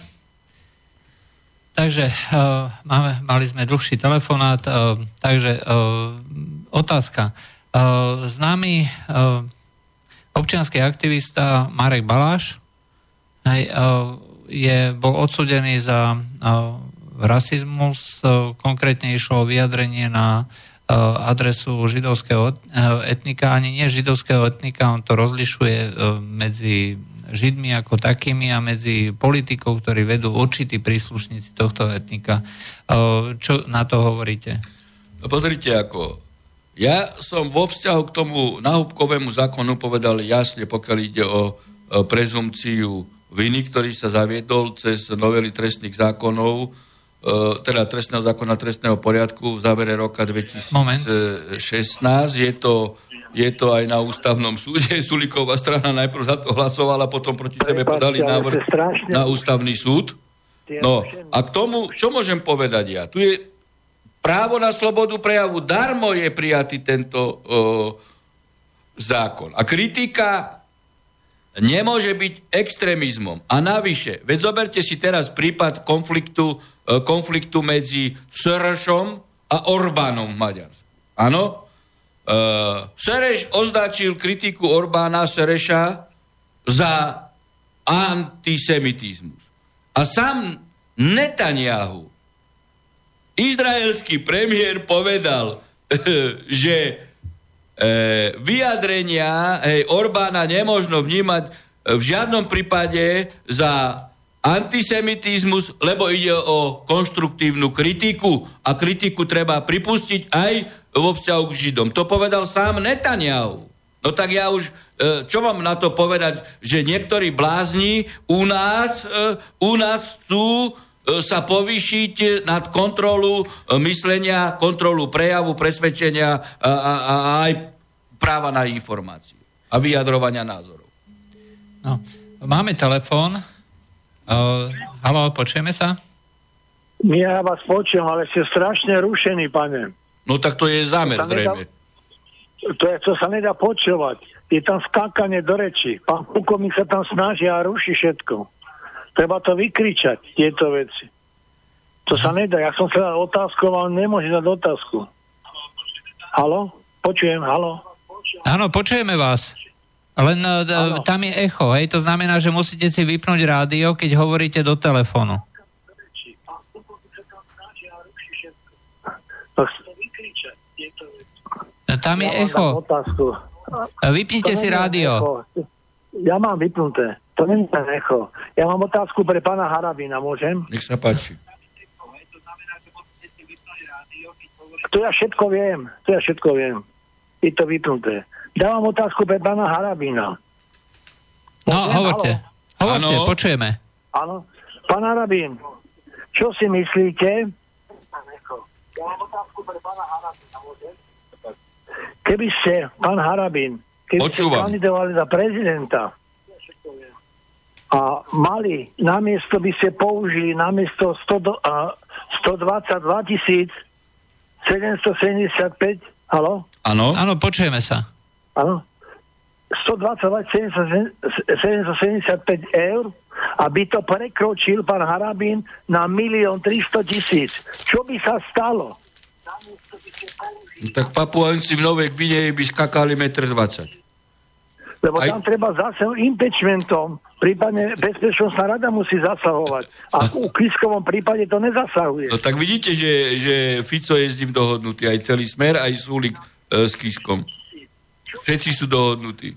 Takže uh, máme, mali sme dlhší telefonát, uh, takže uh, otázka. Uh, známy uh, občiansky aktivista Marek Baláš hej, uh, je, bol odsúdený za uh, rasizmus, uh, konkrétne išlo o vyjadrenie na adresu židovského etnika, ani nie židovského etnika, on to rozlišuje medzi Židmi ako takými a medzi politikov, ktorí vedú určití príslušníci tohto etnika. Čo na to hovoríte? Pozrite ako, ja som vo vzťahu k tomu náhubkovému zákonu povedal jasne, pokiaľ ide o prezumciu viny, ktorý sa zaviedol cez novely trestných zákonov, teda trestného zákona trestného poriadku v závere roka dvetisícšestnásť. Je to, je to aj na ústavnom súde. Sulíková strana najprv za to hlasovala, potom proti sebe podali návrh na ústavný súd. No a k tomu, čo môžem povedať ja? Tu je právo na slobodu prejavu. Darmo je prijatý tento uh, zákon. A kritika nemôže byť extrémizmom. A navyše, veď zoberte si teraz prípad konfliktu konfliktu medzi Sorošom a Orbánom v Maďarsku. Áno? E, Sereš označil kritiku Orbána Sereša za antisemitizmus. A sám Netanyahu, izraelský premiér, povedal, že e, vyjadrenia hej, Orbána nemožno vnímať v žiadnom prípade za antisemitizmus, lebo ide o konštruktívnu kritiku a kritiku treba pripustiť aj vo vzťahu k Židom. To povedal sám Netanyahu. No tak ja už, čo mám na to povedať, že niektorí blázni u nás, u nás chcú sa povýšiť nad kontrolu myslenia, kontrolu prejavu, presvedčenia a, a, a aj práva na informáciu a vyjadrovania názorov. No, máme telefón. Uh, haló, počujeme sa? Ja vás počujem, ale ste strašne rušení, pane. No tak to je zámer, to zrejme. Nedá, to, je, to sa nedá počúvať. Je tam skákanie do reči. Pán plukovník sa tam snaží a ruší všetko. Treba to vykričať, tieto veci. To sa nedá. Ja som sa dal otázku, ale nemôžem dať otázku. Haló? Počujem, haló? Áno, počujeme vás. Len uh, tam je echo, hej? To znamená, že musíte si vypnúť rádio, keď hovoríte do telefónu. Tam je ja echo. Vypnite si rádio. Ja mám vypnuté. To nie je echo. Ja mám otázku pre pána Harabina, môžem? Nech sa páči. To ja všetko viem. To ja všetko viem. Je to vypnuté. Dávam otázku pre pána Harabina. No, hovorte. Hovorte, ano. Počujeme. Áno. Pán Harabín, čo si myslíte? Ja mám otázku pre pána Harabina. Keby ste, pán Harabín, keby Počúvam. ste kandidovali za prezidenta a mali, namiesto by ste použili, namiesto stodvadsaťdva tisíc sedemstosedemdesiatpäť, haló? Áno. Áno, počujeme sa. Áno. stodvadsaťdva sedemstosedemdesiatpäť eur, aby to prekročil pán Harabín na milión tristotisíc. Čo by sa stalo? No, tak Papuánci v Novej Gvineji by skakali jeden dvadsať metra. Lebo Aj... tam treba zase impeachmentom, prípadne Bezpečnostná rada musí zasahovať. A v Kiskovom prípade to nezasahuje. No tak vidíte, že, že Fico je s ním dohodnutý, aj celý Smer, aj Sulík e, s Kiskom. Všetci sú dohodnutí.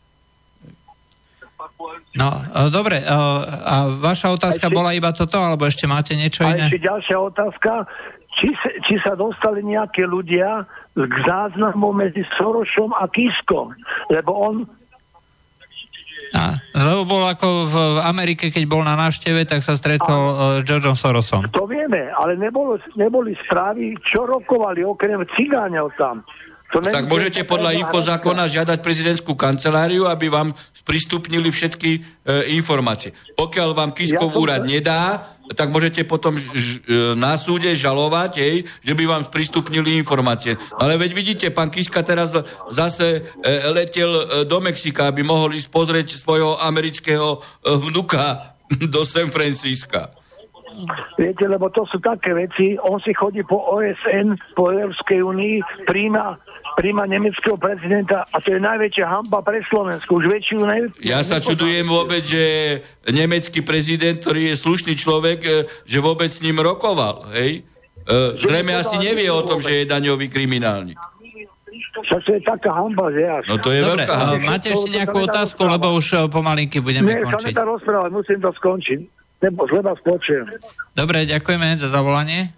No, dobre, a vaša otázka ešte, bola iba toto, alebo ešte máte niečo iné? A ešte ďalšia otázka, či, či sa dostali nejaké ľudia k záznamu medzi Sorošom a Kiskom, lebo on A, lebo bol ako v Amerike, keď bol na návšteve, tak sa stretol s Georgeom Sorosom. To vieme, ale nebolo, neboli správy, čo rokovali okrem cigáňov tam. To tak môžete podľa infozákona žiadať prezidentskú kanceláriu, aby vám sprístupnili všetky e, informácie. Pokiaľ vám Kiskov ja úrad sa... nedá, tak môžete potom ž, ž, na súde žalovať, hej, že by vám sprístupnili informácie. Ale veď vidíte, pán Kiska teraz zase e, letel e, do Mexika, aby mohol ísť pozrieť svojho amerického e, vnuka do San Francisca. Viete, lebo to sú také veci, on si chodí po O S N, po Európskej únii, príjma, príjma nemeckého prezidenta a to je najväčšia hanba pre Slovensku. Už väčšiu ne... Ja sa čudujem vôbec, že nemecký prezident, ktorý je slušný človek, že vôbec s ním rokoval, hej? Zrejme asi nevie o tom, že je daňový kriminálnik. Však to je taká hanba, že až. No to je dobre, veľká hanba. Máte ešte nejakú otázku, lebo už pomalinky budeme Nie, končiť. Nie, sa nedá rozprávať, musím to skončiť. Nebo zle vás počujem. Dobre, ďakujeme za zavolanie.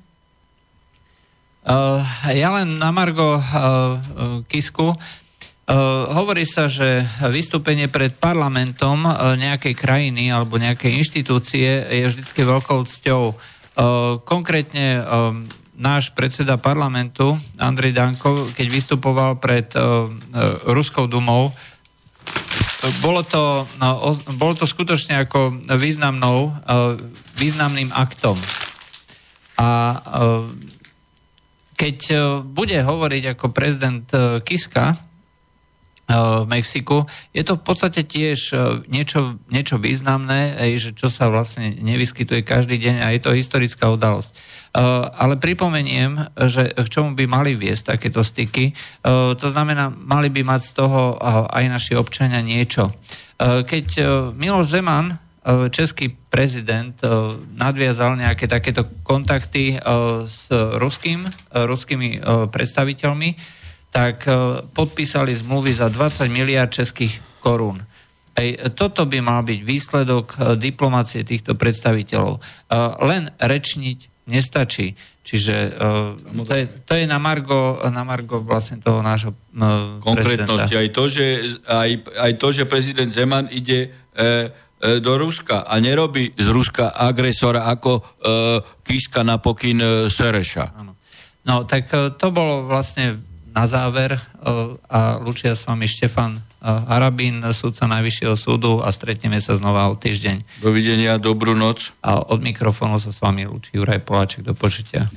Uh, ja len na margo uh, Kisku. Uh, hovorí sa, že vystúpenie pred parlamentom uh, nejakej krajiny alebo nejakej inštitúcie je vždycky veľkou cťou. Uh, konkrétne uh, náš predseda parlamentu Andrej Danko, keď vystupoval pred uh, uh, Ruskou dumou, Bolo to, no, bolo to skutočne ako významnou, významným aktom. A keď bude hovoriť ako prezident Kiska v Mexiku, je to v podstate tiež niečo, niečo významné, že čo sa vlastne nevyskytuje každý deň a je to historická udalosť. Ale pripomeniem, že k čomu by mali viesť takéto styky, to znamená, mali by mať z toho aj naši občania niečo. Keď Miloš Zeman, český prezident, nadviazal nejaké takéto kontakty s ruským, ruskými predstaviteľmi, tak podpísali zmluvy za dvadsať miliárd českých korún. Ej, toto by mal byť výsledok diplomácie týchto predstaviteľov. Len rečniť nestačí. Čiže to je, to je na margo, na margo vlastne toho nášho konkrétnosti. Aj to, že, aj, aj to, že prezident Zeman ide e, e, do Ruska a nerobí z Ruska agresora ako e, Kiska na pokyn e, Sereša. Áno. No, tak to bolo vlastne na záver a lúčia s vami Štefan Harabín, sudca Najvyššieho súdu a stretneme sa znova o týždeň. Dovidenia, dobrú noc. A od mikrofónu sa s vami lúči Juraj Poláček. Do počutia.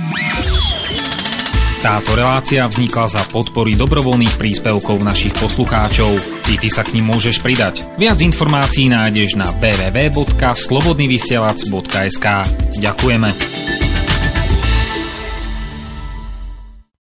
Táto relácia vznikla za podpory dobrovoľných príspevkov našich poslucháčov. I ty sa k nim môžeš pridať. Viac informácií nájdeš na w w w bodka slobodnyvysielac bodka es ka. Ďakujeme.